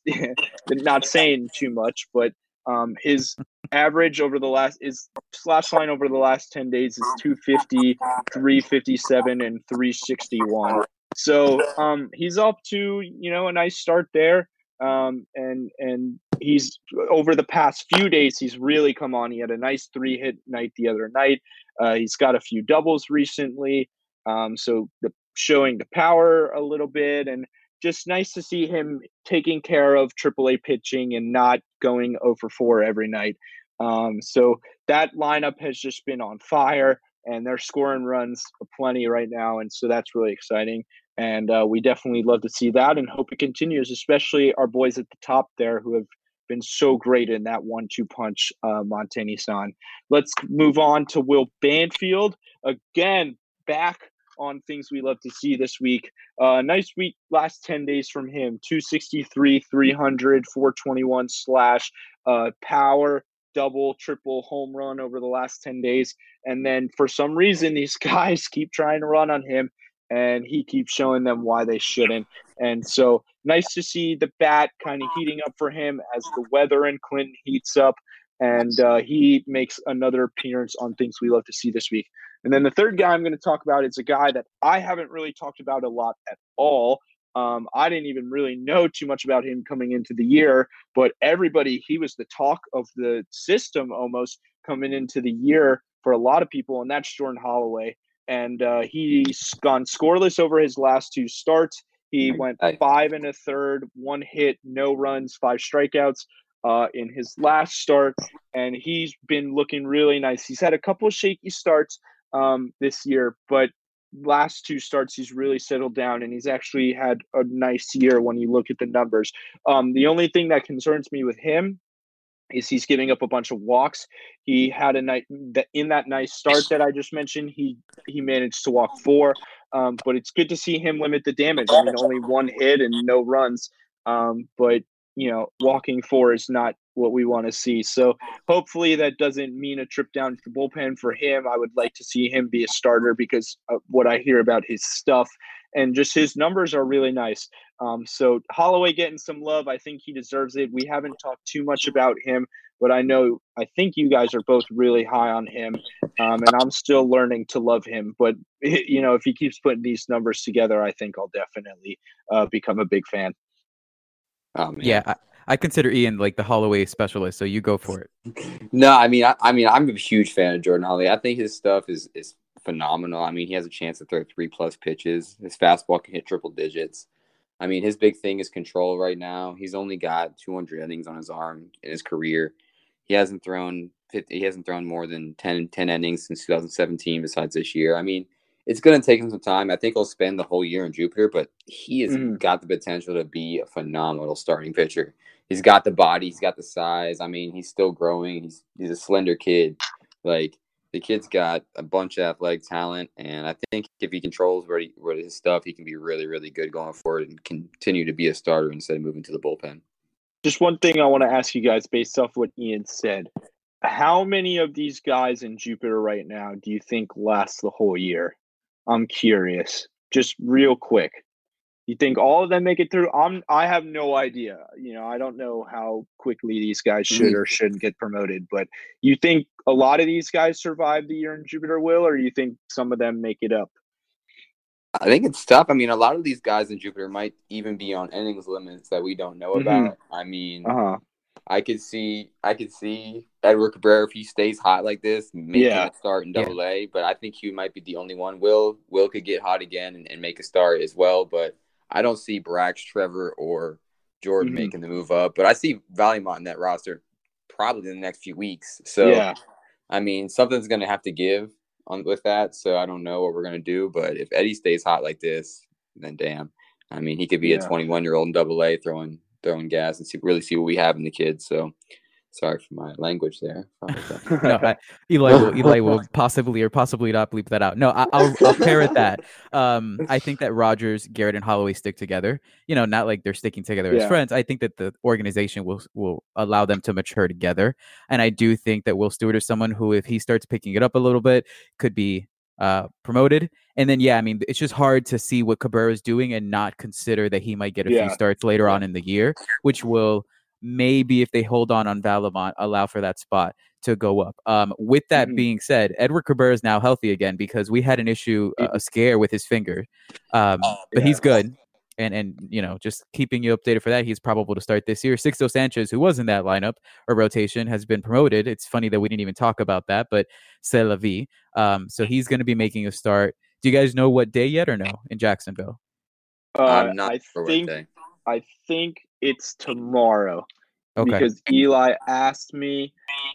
not saying too much, but um, his average over the last is slash line over the last ten days is two fifty, three fifty-seven, and three sixty-one. So um, he's up to, you know, a nice start there. Um, and and he's over the past few days, he's really come on. He had a nice three hit night the other night. Uh, he's got a few doubles recently. Um, so the, showing the power a little bit, and just nice to see him taking care of triple A pitching and not going oh for four every night. Um, so that lineup has just been on fire, and they're scoring runs aplenty right now. And so that's really exciting. And uh, we definitely love to see that and hope it continues, especially our boys at the top there who have been so great in that one two punch, uh, Montani-san. Let's move on to Will Banfield. Again, back on things we love to see this week. Uh, nice week last ten days from him. two sixty-three, three hundred, four twenty-one slash, uh, power, double, triple, home run over the last ten days. And then for some reason, these guys keep trying to run on him, and he keeps showing them why they shouldn't. And so nice to see the bat kind of heating up for him as the weather in Clinton heats up. And uh, he makes another appearance on things we love to see this week. And then the third guy I'm going to talk about is a guy that I haven't really talked about a lot at all. Um, I didn't even really know too much about him coming into the year, but everybody, he was the talk of the system almost coming into the year for a lot of people, and that's Jordan Holloway. And uh, he's gone scoreless over his last two starts. He went five and a third, one hit, no runs, five strikeouts uh, in his last start. And he's been looking really nice. He's had a couple of shaky starts um, this year, but last two starts, he's really settled down, and he's actually had a nice year when you look at the numbers. Um, the only thing that concerns me with him is he's giving up a bunch of walks. He had a night that in that nice start that I just mentioned, he he managed to walk four. Um, but it's good to see him limit the damage. I mean, only one hit and no runs. Um, but you know, walking four is not what we want to see. So hopefully that doesn't mean a trip down to the bullpen for him. I would like to see him be a starter because of what I hear about his stuff, and just his numbers are really nice. Um, so Holloway getting some love. I think he deserves it. We haven't talked too much about him, but I know, I think you guys are both really high on him. Um, and I'm still learning to love him, but you know, if he keeps putting these numbers together, I think I'll definitely uh, become a big fan. Oh, man. Yeah, I, I consider Ian like the Holloway specialist, so you go for it. No, I mean, I, I mean, I'm a huge fan of Jordan Holloway. I think his stuff is is phenomenal. I mean, he has a chance to throw three plus pitches. His fastball can hit triple digits. I mean, his big thing is control right now. He's only got two hundred innings on his arm in his career. He hasn't thrown he hasn't thrown more than ten, ten innings since two thousand seventeen. Besides this year, I mean, it's going to take him some time. I think he'll spend the whole year in Jupiter, but he has mm-hmm. got the potential to be a phenomenal starting pitcher. He's got the body. He's got the size. I mean, he's still growing. He's he's a slender kid. Like, the kid's got a bunch of athletic talent, and I think if he controls where, he, where his stuff, he can be really, really good going forward and continue to be a starter instead of moving to the bullpen. Just one thing I want to ask you guys based off what Ian said. How many of these guys in Jupiter right now do you think last the whole year? I'm curious. Just real quick. You think all of them make it through? I'm, I have no idea. You know, I don't know how quickly these guys should or shouldn't get promoted. But you think a lot of these guys survive the year in Jupiter, Will, or you think some of them make it up? I think it's tough. I mean, a lot of these guys in Jupiter might even be on innings limits that we don't know about. Mm-hmm. I mean, uh-huh. I could see, I could see Edward Cabrera, if he stays hot like this, making yeah. a start in Double yeah. A. But I think he might be the only one. Will, Will could get hot again and, and make a start as well. But I don't see Brax, Trevor, or Jordan mm-hmm. making the move up. But I see Valimont in that roster probably in the next few weeks. So, yeah. I mean, something's going to have to give on with that. So I don't know what we're going to do. But if Eddie stays hot like this, then damn. I mean, he could be yeah. a twenty-one-year-old in Double A throwing throwing gas and see, really see what we have in the kid. So Sorry for my language there. no, I, Eli will Eli will possibly or possibly not bleep that out. No, I, I'll I'll parrot that. Um, I think that Rodgers, Garrett, and Holloway stick together. You know, not like they're sticking together yeah. as friends. I think that the organization will will allow them to mature together, and I do think that Will Stewart is someone who, if he starts picking it up a little bit, could be uh, promoted. And then, yeah, I mean, it's just hard to see what Cabrera is doing and not consider that he might get a yeah. few starts later on in the year, which will maybe, if they hold on on Valamont, allow for that spot to go up. Um, with that mm-hmm. being said, Edward Cabrera is now healthy again because we had an issue, uh, a scare with his finger, um, oh, but yeah. he's good. And, and you know, just keeping you updated for that, he's probable to start this year. Sixto Sanchez, who was in that lineup or rotation, has been promoted. It's funny that we didn't even talk about that, but c'est la vie. Um, so he's going to be making a start. Do you guys know what day yet or no in Jacksonville? Uh, I'm not I sure think, what day. I think it's tomorrow. Okay. Because Eli asked me,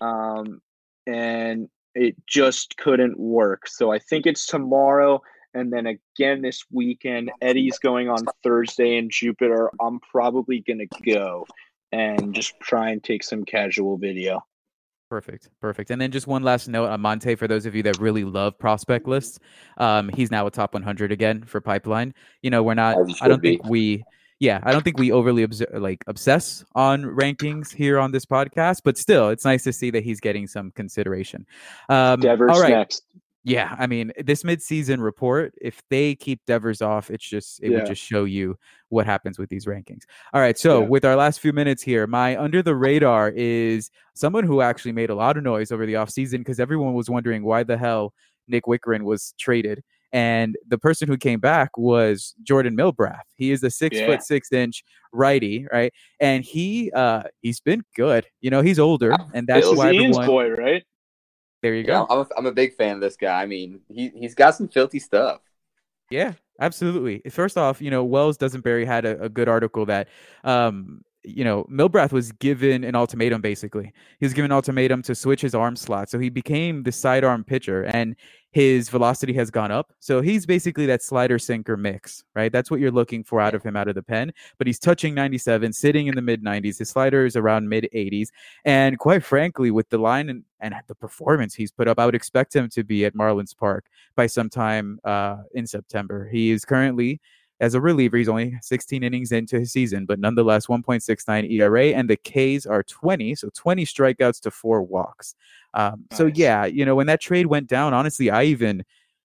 um, and it just couldn't work. So I think it's tomorrow. And then again this weekend, Eddie's going on Thursday in Jupiter. I'm probably going to go and just try and take some casual video. Perfect. Perfect. And then just one last note on Monte, for those of you that really love prospect lists. Um, he's now a top one hundred again for Pipeline. You know, we're not, I don't be. think we, yeah, I don't think we overly obs- like obsess on rankings here on this podcast, but still, it's nice to see that he's getting some consideration. Um, Devers all right. next. Yeah, I mean, this midseason report, if they keep Devers off, it's just it yeah. would just show you what happens with these rankings. All right, so yeah. with our last few minutes here, my under the radar is someone who actually made a lot of noise over the offseason because everyone was wondering why the hell Nick Wickren was traded. And the person who came back was Jordan Milbrath. He is a six yeah. foot six inch righty, right? And he uh he's been good. You know, he's older, and that's Bill's why Ian's everyone. boy, right? There you yeah, go. I'm a, I'm a big fan of this guy. I mean, he, he's got some filthy stuff. Yeah, absolutely. First off, you know, Wells Doesn't-Berry had a, a good article that, um, you know, Milbrath was given an ultimatum, basically. He was given an ultimatum to switch his arm slot. So he became the sidearm pitcher, and his velocity has gone up. So he's basically that slider sinker mix, right? That's what you're looking for out of him out of the pen. But he's touching ninety-seven, sitting in the mid nineties. His slider is around mid eighties. And quite frankly, with the line and, and the performance he's put up, I would expect him to be at Marlins Park by sometime uh, in September. He is currently, as a reliever, he's only sixteen innings into his season, but nonetheless, one point six nine E R A, and the Ks are twenty, so twenty strikeouts to four walks. Um, nice. So, yeah, you know, when that trade went down, honestly, I even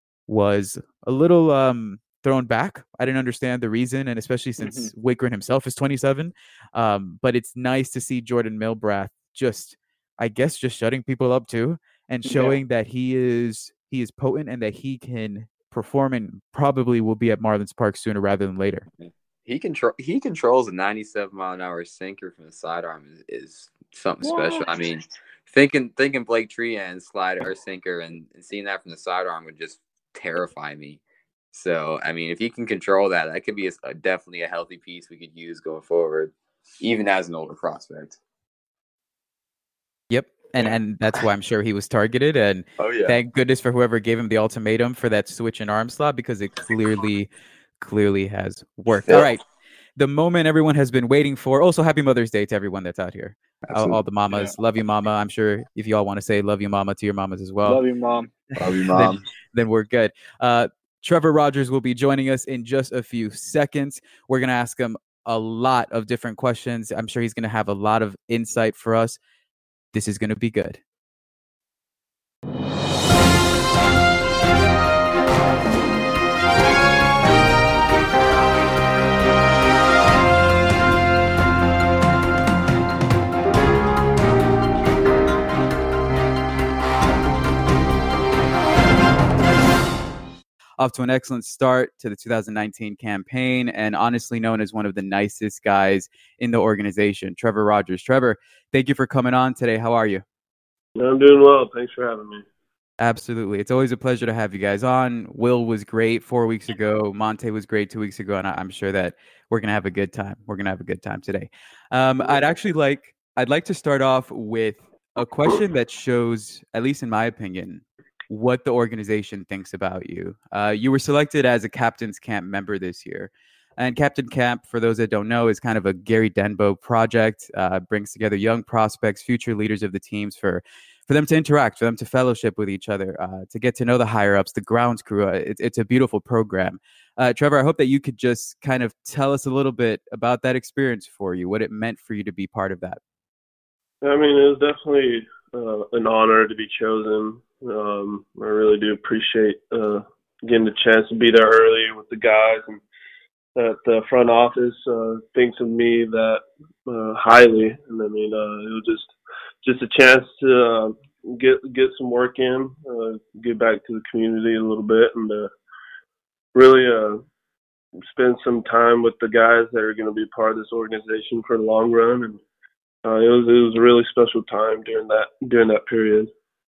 was a little um, thrown back. I didn't understand the reason, and especially since mm-hmm. Wickren himself is twenty-seven. Um, but it's nice to see Jordan Milbrath just, I guess, just shutting people up too and showing yeah. that he is he is potent and that he can perform and probably will be at Marlins Park sooner rather than later. He control he controls a ninety-seven mile an hour sinker from the sidearm is, is something what? special. I mean, thinking thinking Blake Treehand slider or sinker and, and seeing that from the sidearm would just terrify me. So I mean, if he can control that, that could be a, a, definitely a healthy piece we could use going forward, even as an older prospect. Yep. And and that's why I'm sure he was targeted. And oh, yeah. thank goodness for whoever gave him the ultimatum for that switch in arm slot, because it clearly, clearly has worked. Yeah. All right. The moment everyone has been waiting for. Also, happy Mother's Day to everyone that's out here. All, all the mamas. Yeah. Love you, mama. I'm sure if you all want to say love you, mama, to your mamas as well. Love you, mom. Love you, mom. then, then we're good. Uh, Trevor Rodgers will be joining us in just a few seconds. We're going to ask him a lot of different questions. I'm sure he's going to have a lot of insight for us. This is going to be good. Off to an excellent start to the two thousand nineteen campaign, and honestly known as one of the nicest guys in the organization, Trevor Rodgers. Trevor, thank you for coming on today. How are you? I'm doing well. Thanks for having me. Absolutely. It's always a pleasure to have you guys on. Will was great four weeks ago. Monte was great two weeks ago, and I'm sure that we're going to have a good time. We're going to have a good time today. Um, I'd actually like, I'd like to start off with a question that shows, at least in my opinion, what the organization thinks about you. Uh, you were selected as a captain's camp member this year. And Captain Camp, for those that don't know, is kind of a Gary Denbo project, uh, brings together young prospects, future leaders of the teams for for them to interact, for them to fellowship with each other, uh, to get to know the higher-ups, the grounds crew. Uh, it, it's a beautiful program. Uh, Trevor, I hope that you could just kind of tell us a little bit about that experience for you, what it meant for you to be part of that. I mean, it was definitely uh, an honor to be chosen. Um, I really do appreciate uh, getting the chance to be there early with the guys, and that the front office uh, thinks of me that uh, highly. And I mean, uh, it was just just a chance to uh, get get some work in, uh, get back to the community a little bit, and uh, really uh, spend some time with the guys that are going to be part of this organization for the long run. And uh, it was it was a really special time during that during that period.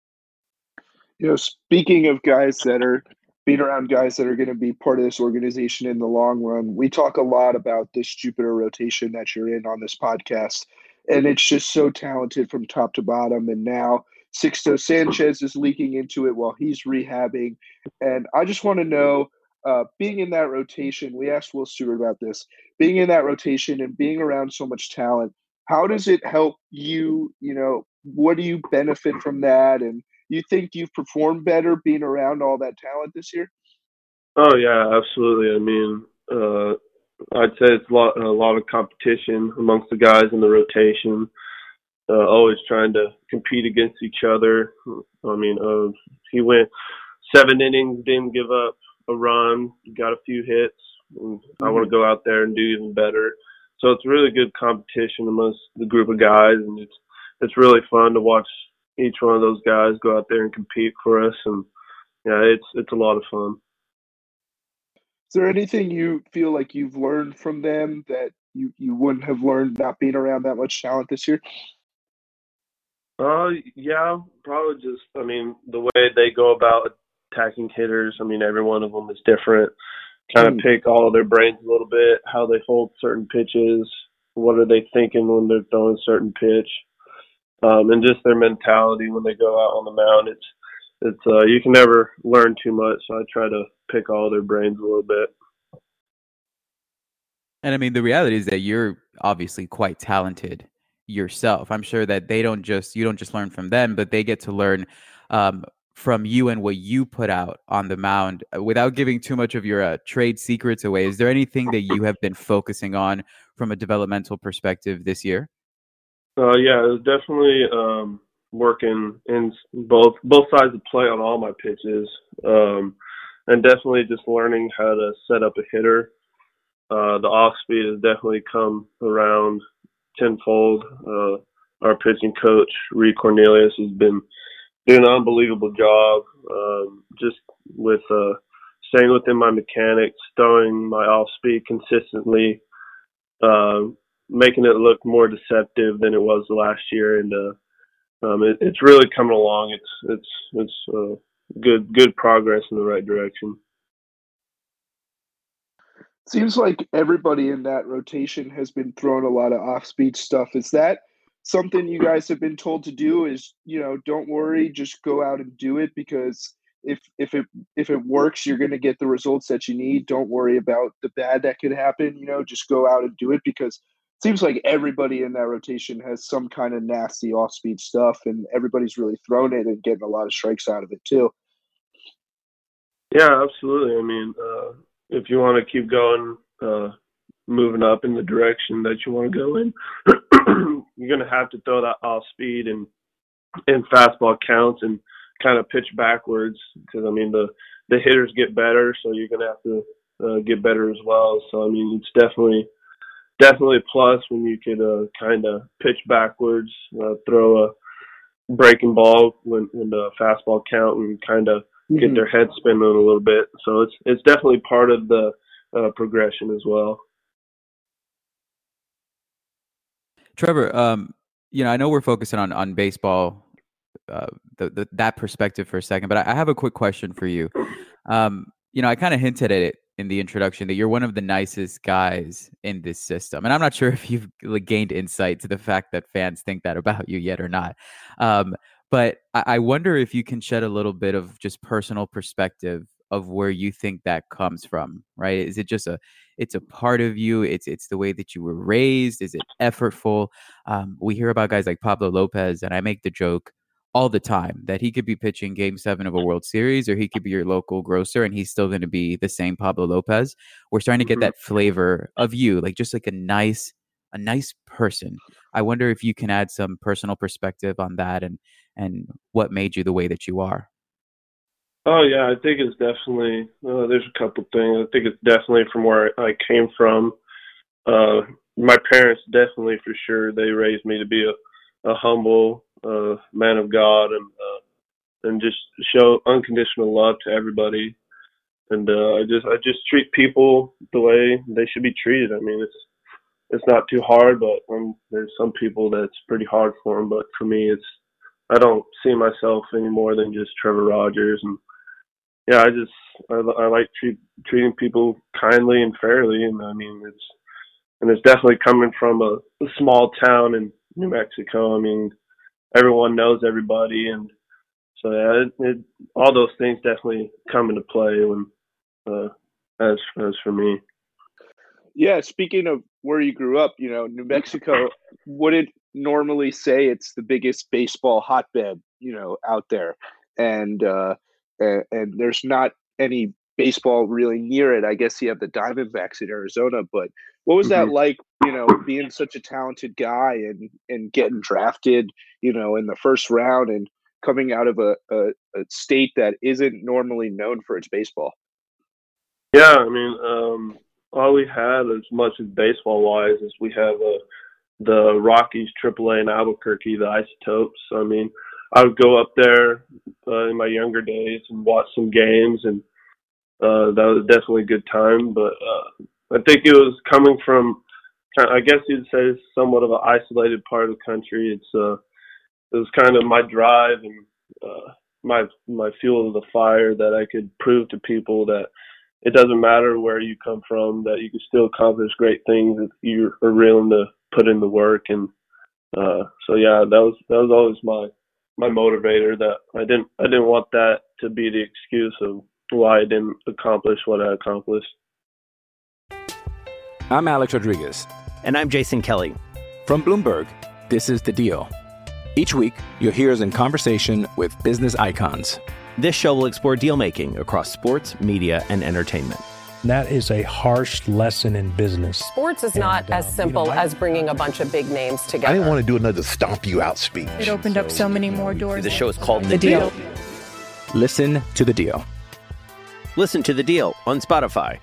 You know, speaking of guys that are being around guys that are going to be part of this organization in the long run, we talk a lot about this Jupiter rotation that you're in on this podcast, and it's just so talented from top to bottom. And now Sixto Sanchez is leaking into it while he's rehabbing. And I just want to know, uh, being in that rotation, we asked Will Stewart about this, being in that rotation and being around so much talent, how does it help you? You know, what do you benefit from that? And you think you've performed better being around all that talent this year? Oh yeah, absolutely. I mean, uh, I'd say it's a lot, a lot of competition amongst the guys in the rotation. Uh, always trying to compete against each other. I mean, uh, he went seven innings, didn't give up a run, got a few hits. And mm-hmm. I want to go out there and do even better. So it's really good competition amongst the group of guys, and it's it's really fun to watch each one of those guys go out there and compete for us. And yeah, it's it's a lot of fun. Is there anything you feel like you've learned from them that you, you wouldn't have learned not being around that much talent this year? Uh, yeah, probably just, I mean, the way they go about attacking hitters. I mean, every one of them is different. Kind of mm. pick all of their brains a little bit, how they hold certain pitches, what are they thinking when they're throwing a certain pitch, um, and just their mentality when they go out on the mound. It's It's uh, you can never learn too much, so I try to pick all their brains a little bit. And I mean, the reality is that you're obviously quite talented yourself. I'm sure that they don't just you don't just learn from them, but they get to learn um, from you and what you put out on the mound. Without giving too much of your uh, trade secrets away, is there anything that you have been focusing on from a developmental perspective this year? Uh, yeah, it was definitely. Um, working in both both sides of play on all my pitches, um, and definitely just learning how to set up a hitter. Uh, the off speed has definitely come around tenfold. Uh, our pitching coach, Reed Cornelius, has been doing an unbelievable job um, just with uh, staying within my mechanics, throwing my off speed consistently, uh, making it look more deceptive than it was last year. And uh, Um, it, it's really coming along. It's it's it's uh, good good progress in the right direction. Seems like everybody in that rotation has been throwing a lot of off-speed stuff. Is that something you guys have been told to do? Is, you know, don't worry, just go out and do it, because if if it if it works, you're going to get the results that you need. Don't worry about the bad that could happen. You know, just go out and do it, because seems like everybody in that rotation has some kind of nasty off-speed stuff, and everybody's really throwing it and getting a lot of strikes out of it too. Yeah, absolutely. I mean, uh, if you want to keep going, uh, moving up in the direction that you want to go in, you're going to have to throw that off-speed and and fastball counts and kind of pitch backwards, because, I mean, the, the hitters get better, so you're going to have to uh, get better as well. So, I mean, it's definitely – Definitely a plus when you could uh, kind of pitch backwards, uh, throw a breaking ball when, when the fastball count, and kind of mm-hmm. get their head spinning a little bit. So it's it's definitely part of the uh, progression as well. Trevor, um, you know, I know we're focusing on on baseball, uh, the, the that perspective for a second, but I, I have a quick question for you. Um, you know, I kind of hinted at it in the introduction that you're one of the nicest guys in this system. And I'm not sure if you've gained insight to the fact that fans think that about you yet or not. Um, but I, I wonder if you can shed a little bit of just personal perspective of where you think that comes from, right? Is it just a, it's a part of you? It's it's the way that you were raised. Is it effortful? Um, we hear about guys like Pablo Lopez, and I make the joke all the time that he could be pitching Game Seven of a World Series, or he could be your local grocer, and he's still going to be the same Pablo Lopez. We're starting to get Mm-hmm. that flavor of you, like just like a nice, a nice person. I wonder if you can add some personal perspective on that, and and what made you the way that you are. Oh yeah, I think it's definitely. Uh, there's a couple things. I think it's definitely from where I came from. Uh, my parents definitely, for sure, they raised me to be a, a humble uh, man of God, and uh, and just show unconditional love to everybody. And uh, I just I just treat people the way they should be treated. I mean, it's it's not too hard, but um, there's some people that's pretty hard for them. But for me, it's I don't see myself any more than just Trevor Rogers. And yeah, I just I, I like treat, treating people kindly and fairly. And I mean, it's and it's definitely coming from a, a small town in New Mexico. I mean, everyone knows everybody, and so yeah, it, it, all those things definitely come into play when uh, as as for me. Yeah, speaking of where you grew up, you know, New Mexico wouldn't normally say it's the biggest baseball hotbed, you know, out there, and uh, and, and there's not any baseball really near it. I guess you have the Diamondbacks in Arizona, but what was that Mhm. like, you know, being such a talented guy and and getting drafted, you know, in the first round and coming out of a, a, a state that isn't normally known for its baseball? Yeah, I mean, um, all we had as much as baseball wise is we have uh, the Rockies triple A in Albuquerque, the Isotopes. I mean, I would go up there uh, in my younger days and watch some games, and uh, that was definitely a good time. But uh, I think it was coming from, I guess you'd say, it's somewhat of an isolated part of the country. It's uh, it was kind of my drive and uh, my my fuel of the fire that I could prove to people that it doesn't matter where you come from, that you can still accomplish great things if you are willing to put in the work. And uh, so yeah, that was that was always my my motivator. That I didn't I didn't want that to be the excuse of why I didn't accomplish what I accomplished. I'm Alex Rodriguez. And I'm Jason Kelly. From Bloomberg, this is The Deal. Each week, you'll hear us in conversation with business icons. This show will explore deal making across sports, media, and entertainment. And that is a harsh lesson in business. Sports is And, not uh, as you simple know, I- as bringing a bunch of big names together. I didn't want to do another stomp you out speech. It opened up so many more doors. The show is called The The Deal. Deal. Listen to The Deal. Listen to The Deal on Spotify.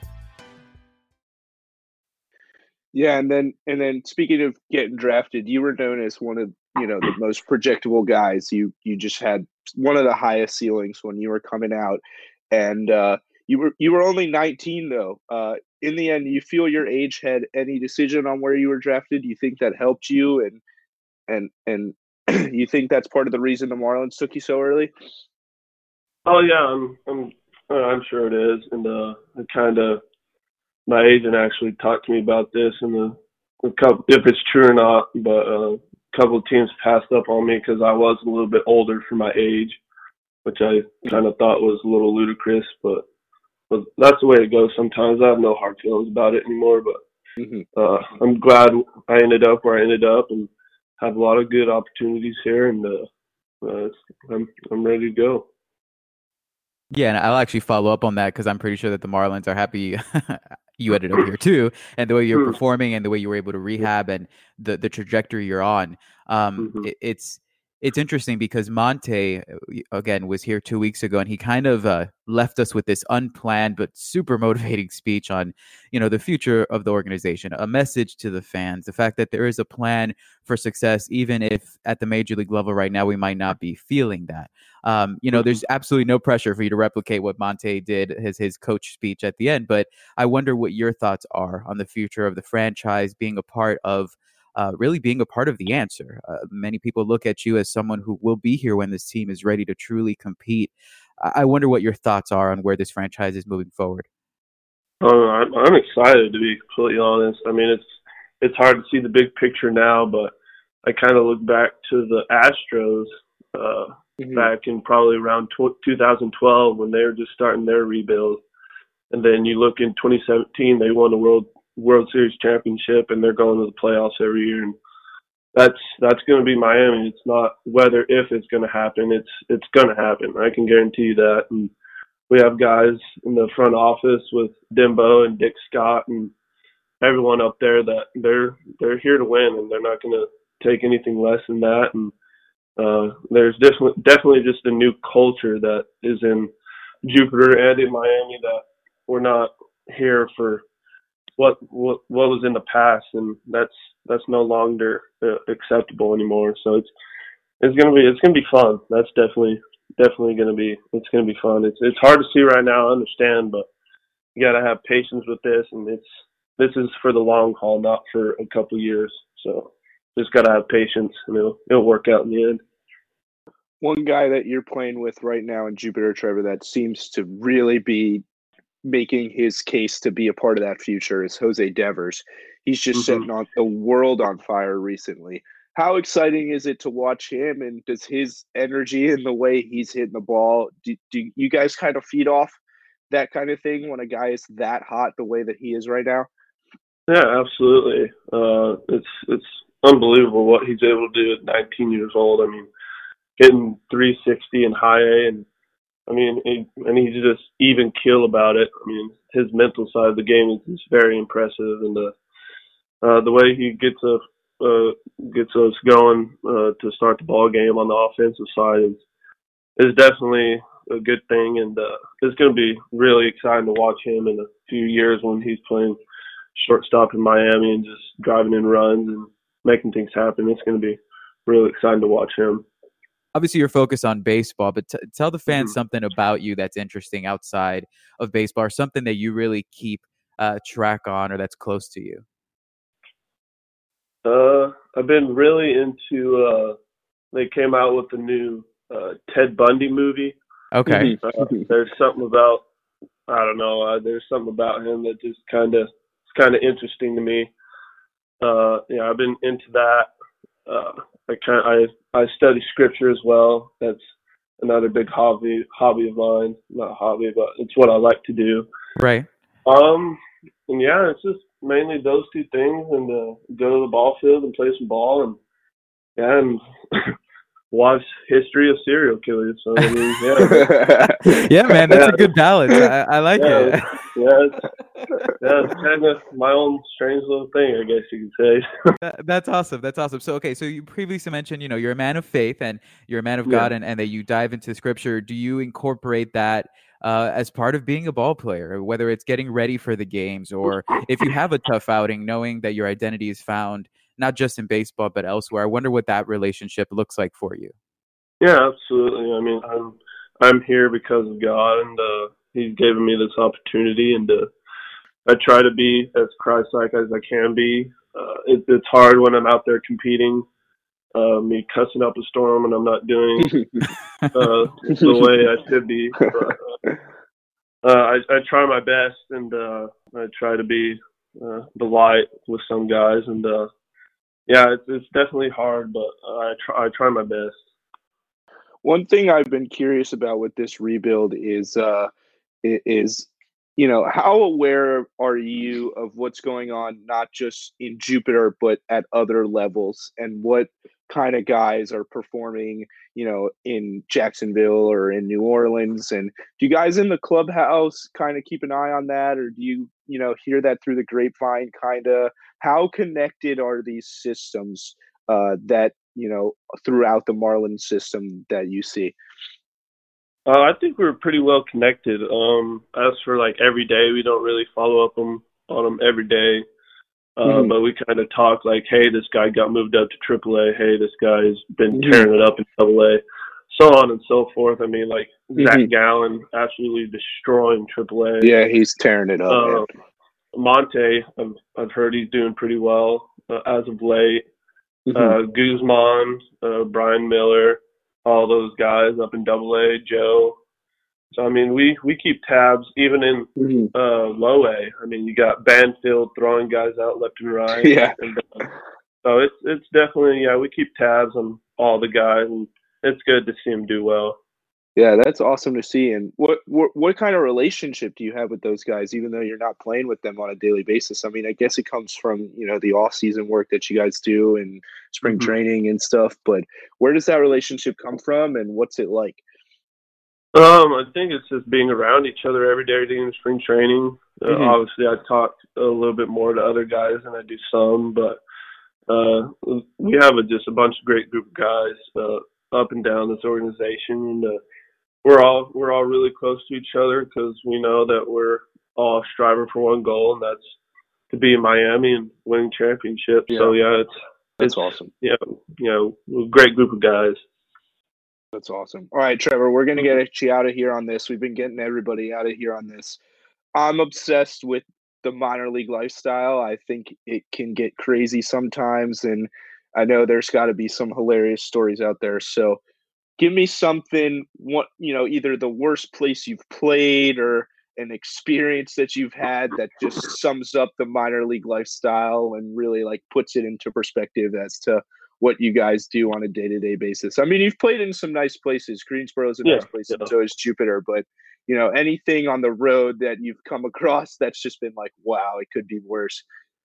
Yeah, and then and then speaking of getting drafted, you were known as one of, you know, the most projectable guys. You you just had one of the highest ceilings when you were coming out, and uh, you were you were only nineteen though. Uh, in the end, do you feel your age had any decision on where you were drafted? Do you think that helped you, and and and you think that's part of the reason the Marlins took you so early? Oh yeah, I'm I'm uh, I'm sure it is, and uh, it kind of my agent actually talked to me about this, and the, a couple, if it's true or not, but uh, a couple of teams passed up on me because I was a little bit older for my age, which I kind of thought was a little ludicrous, but but that's the way it goes sometimes. I have no hard feelings about it anymore, but Mm-hmm. uh, I'm glad I ended up where I ended up and have a lot of good opportunities here, and uh, uh, I'm I'm ready to go. Yeah, and I'll actually follow up on that because I'm pretty sure that the Marlins are happy you ended up here too, and the way you're performing and the way you were able to rehab and the the trajectory you're on. Um, Mhm. it, it's it's interesting because Monte again was here two weeks ago, and he kind of uh, left us with this unplanned but super motivating speech on, you know, the future of the organization, a message to the fans, the fact that there is a plan for success, even if at the major league level right now we might not be feeling that. Um, you know, there's absolutely no pressure for you to replicate what Monte did, his his coach speech at the end. But I wonder what your thoughts are on the future of the franchise, being a part of, uh, really being a part of the answer. Uh, many people look at you as someone who will be here when this team is ready to truly compete. I, I wonder what your thoughts are on where this franchise is moving forward. Oh, I'm, I'm excited, to be completely honest. I mean, it's it's hard to see the big picture now, but I kind of look back to the Astros uh, mm-hmm. back in probably around tw- two thousand twelve when they were just starting their rebuild. And then you look in twenty seventeen, they won the World World Series championship, and they're going to the playoffs every year. And that's that's going to be Miami. It's not whether if it's going to happen. It's it's going to happen. I can guarantee you that. And we have guys in the front office with Dembo and Dick Scott and everyone up there that they're they're here to win, and they're not going to take anything less than that. And uh, there's definitely definitely just a new culture that is in Jupiter and in Miami that we're not here for what what what was in the past, and that's that's no longer uh, acceptable anymore. So it's it's gonna be it's gonna be fun. That's definitely definitely gonna be it's gonna be fun. It's it's hard to see right now, I understand, but you gotta have patience with this, and it's this is for the long haul, not for a couple years. So just gotta have patience, and it'll it'll work out in the end. One guy that you're playing with right now in Jupiter, Trevor, that seems to really be making his case to be a part of that future is Jose Devers. He's just mm-hmm. setting on the world on fire recently. How exciting is it to watch him, and does his energy and the way he's hitting the ball, do, do you guys kind of feed off that kind of thing when a guy is that hot the way that he is right now? Yeah, absolutely. Uh, it's it's unbelievable what he's able to do at nineteen years old. I mean, hitting three sixty in high A, and I mean, it, and he's just even keel about it. I mean, his mental side of the game is, is very impressive, and the uh, the way he gets us uh, gets us going uh, to start the ball game on the offensive side is is definitely a good thing, and uh, it's going to be really exciting to watch him in a few years when he's playing shortstop in Miami and just driving in runs and making things happen. It's going to be really exciting to watch him. Obviously, you're focused on baseball, but t- tell the fans mm-hmm. something about you that's interesting outside of baseball, or something that you really keep uh, track on, or that's close to you. Uh, I've been really into. Uh, they came out with the new uh, Ted Bundy movie. Okay. Uh, there's something about I don't know. Uh, there's something about him that just kind of it's kind of interesting to me. Uh, yeah, I've been into that. Uh, I kind I I study scripture as well. That's another big hobby hobby of mine. Not hobby, but it's what I like to do. Right. Um. And yeah, it's just mainly those two things, and uh, go to the ball field and play some ball, and yeah, and watch history of serial killers. So I mean, yeah. yeah, man, that's yeah. a good balance. I, I like yeah, it. yeah, it's, yeah, it's kind of my own strange little thing, I guess you could say. that, that's awesome. That's awesome. So, okay, so you previously mentioned, you know, you're a man of faith and you're a man of yeah. God, and, and that you dive into scripture. Do you incorporate that uh, as part of being a ball player, whether it's getting ready for the games, or if you have a tough outing, knowing that your identity is found not just in baseball, but elsewhere? I wonder what that relationship looks like for you. Yeah, absolutely. I mean, I'm I'm here because of God, and uh, He's given me this opportunity, and uh, I try to be as Christ-like as I can be. Uh, it, it's hard when I'm out there competing, uh, me cussing up a storm, and I'm not doing uh, the way I should be. But, uh, I, I try my best, and uh, I try to be uh, the light with some guys, and uh, yeah, it's, it's definitely hard, but I try, I try my best. One thing I've been curious about with this rebuild is, uh, is, you know, how aware are you of what's going on, not just in Jupiter, but at other levels, and what kind of guys are performing, you know, in Jacksonville or in New Orleans? And do you guys in the clubhouse kind of keep an eye on that, or do you, you know, hear that through the grapevine kind of? How connected are these systems uh, that, you know, throughout the Marlins system that you see? Uh, I think we're pretty well connected. Um, as for like every day, we don't really follow up on, on them every day. Uh, mm-hmm. But we kind of talk like, hey, this guy got moved up to triple A. Hey, this guy's been mm-hmm. tearing it up in double A. So on and so forth. I mean, like mm-hmm. Zach Gallen absolutely destroying triple A. Yeah, he's tearing it up. Uh, Monte, I've, I've heard he's doing pretty well uh, as of late. Mm-hmm. Uh, Guzman, uh, Brian Miller, all those guys up in double A, Joe. So, I mean, we, we keep tabs even in mm-hmm. uh, low A. I mean, you got Banfield throwing guys out left and right. Yeah. And, uh, so it's it's definitely, yeah, we keep tabs on all the guys. And it's good to see him do well. Yeah, that's awesome to see. And what, what what kind of relationship do you have with those guys, even though you're not playing with them on a daily basis? I mean, I guess it comes from, you know, the off season work that you guys do and spring mm-hmm. training and stuff. But where does that relationship come from, and what's it like? Um, I think it's just being around each other every day during spring training. Uh, mm-hmm. Obviously, I talk a little bit more to other guys than I do some, but uh, we have a, just a bunch of great group of guys uh, up and down this organization. And, uh, We're all we're all really close to each other because we know that we're all striving for one goal, and that's to be in Miami and win championships. Yeah. So yeah, it's that's it's, awesome. Yeah, you know, a great group of guys. That's awesome. All right, Trevor, we're gonna get you out of here on this. We've been getting everybody out of here on this. I'm obsessed with the minor league lifestyle. I think it can get crazy sometimes, and I know there's got to be some hilarious stories out there. So give me something, what, you know, either the worst place you've played or an experience that you've had that just sums up the minor league lifestyle and really like puts it into perspective as to what you guys do on a day-to-day basis. I mean, you've played in some nice places. Greensboro is a yeah, nice place, yeah. and so is Jupiter. But, you know, anything on the road that you've come across that's just been like, wow, it could be worse.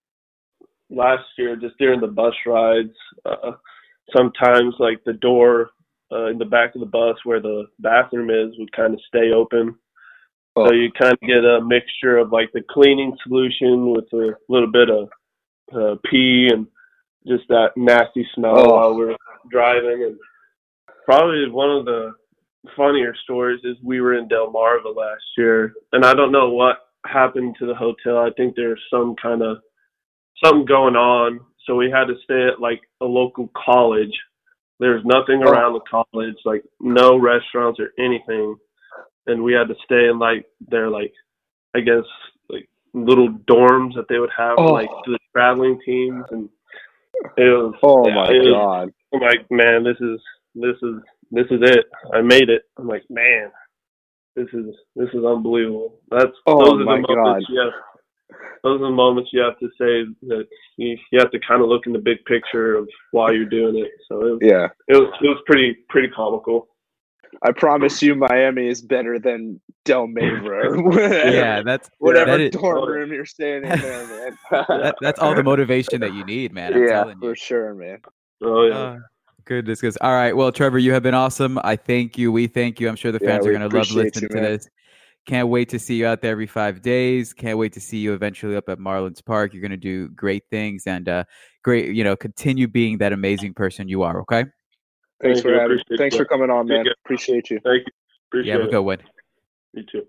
Last year, just during the bus rides, uh, sometimes like the door uh, in the back of the bus where the bathroom is would kind of stay open. Oh. So you kind of get a mixture of like the cleaning solution with a little bit of uh, pee and just that nasty smell oh. while we were driving. And probably one of the funnier stories is we were in Delmarva last year, and I don't know what happened to the hotel. I think there's some kind of something going on, so we had to stay at like a local college. There's nothing oh. around the college, like no restaurants or anything, and we had to stay in like their like I guess like little dorms that they would have oh. like the traveling teams. And it was oh yeah, my it god was, I'm like, man, this is this is this is it. I made it. I'm like, man, this is this is unbelievable. That's oh those are my the god moments you have, those are the moments you have to say that you, you have to kind of look in the big picture of why you're doing it. So it was, yeah, it was it was pretty pretty comical. I promise you, Miami is better than Delmarva. yeah, that's whatever that dorm room you're staying in there, man. that, that's all the motivation that you need, man. I'm yeah, telling for you. sure, man. Oh yeah. Uh, goodness, goodness. All right, well, Trevor, you have been awesome. I thank you. We thank you. I'm sure the fans yeah, are going to love listening you, to man. this. Can't wait to see you out there every five days. Can't wait to see you eventually up at Marlins Park. You're going to do great things and uh, great, you know, continue being that amazing person you are. Okay. Thanks Thank for you. having. Thanks you. for coming on, man. Appreciate you. Thank you. Appreciate yeah, have a good one. You too.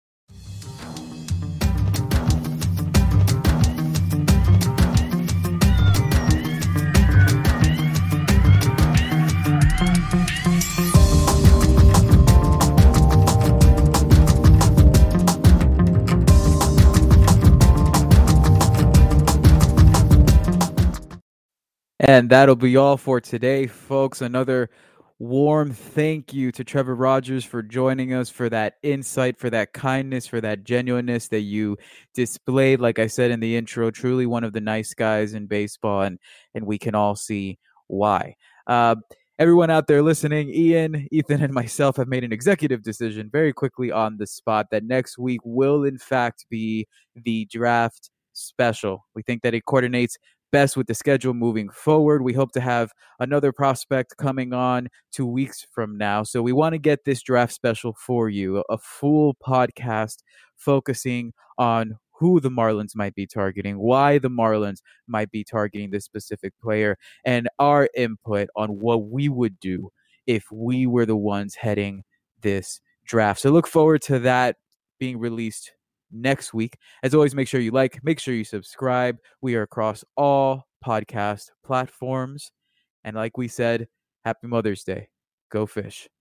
And that'll be all for today, folks. Another warm thank you to Trevor Rogers for joining us, for that insight, for that kindness, for that genuineness that you displayed. Like I said in the intro, truly one of the nice guys in baseball, and, and we can all see why. Uh, everyone out there listening, Ian, Ethan, and myself have made an executive decision very quickly on the spot that next week will, in fact, be the draft special. We think that it coordinates best with the schedule moving forward. We hope to have another prospect coming on two weeks from now. So we want to get this draft special for you, a full podcast focusing on who the Marlins might be targeting, why the Marlins might be targeting this specific player, and our input on what we would do if we were the ones heading this draft. So look forward to that being released next week. As always, make sure you like, make sure you subscribe. We are across all podcast platforms. And like we said, happy Mother's Day. Go Fish.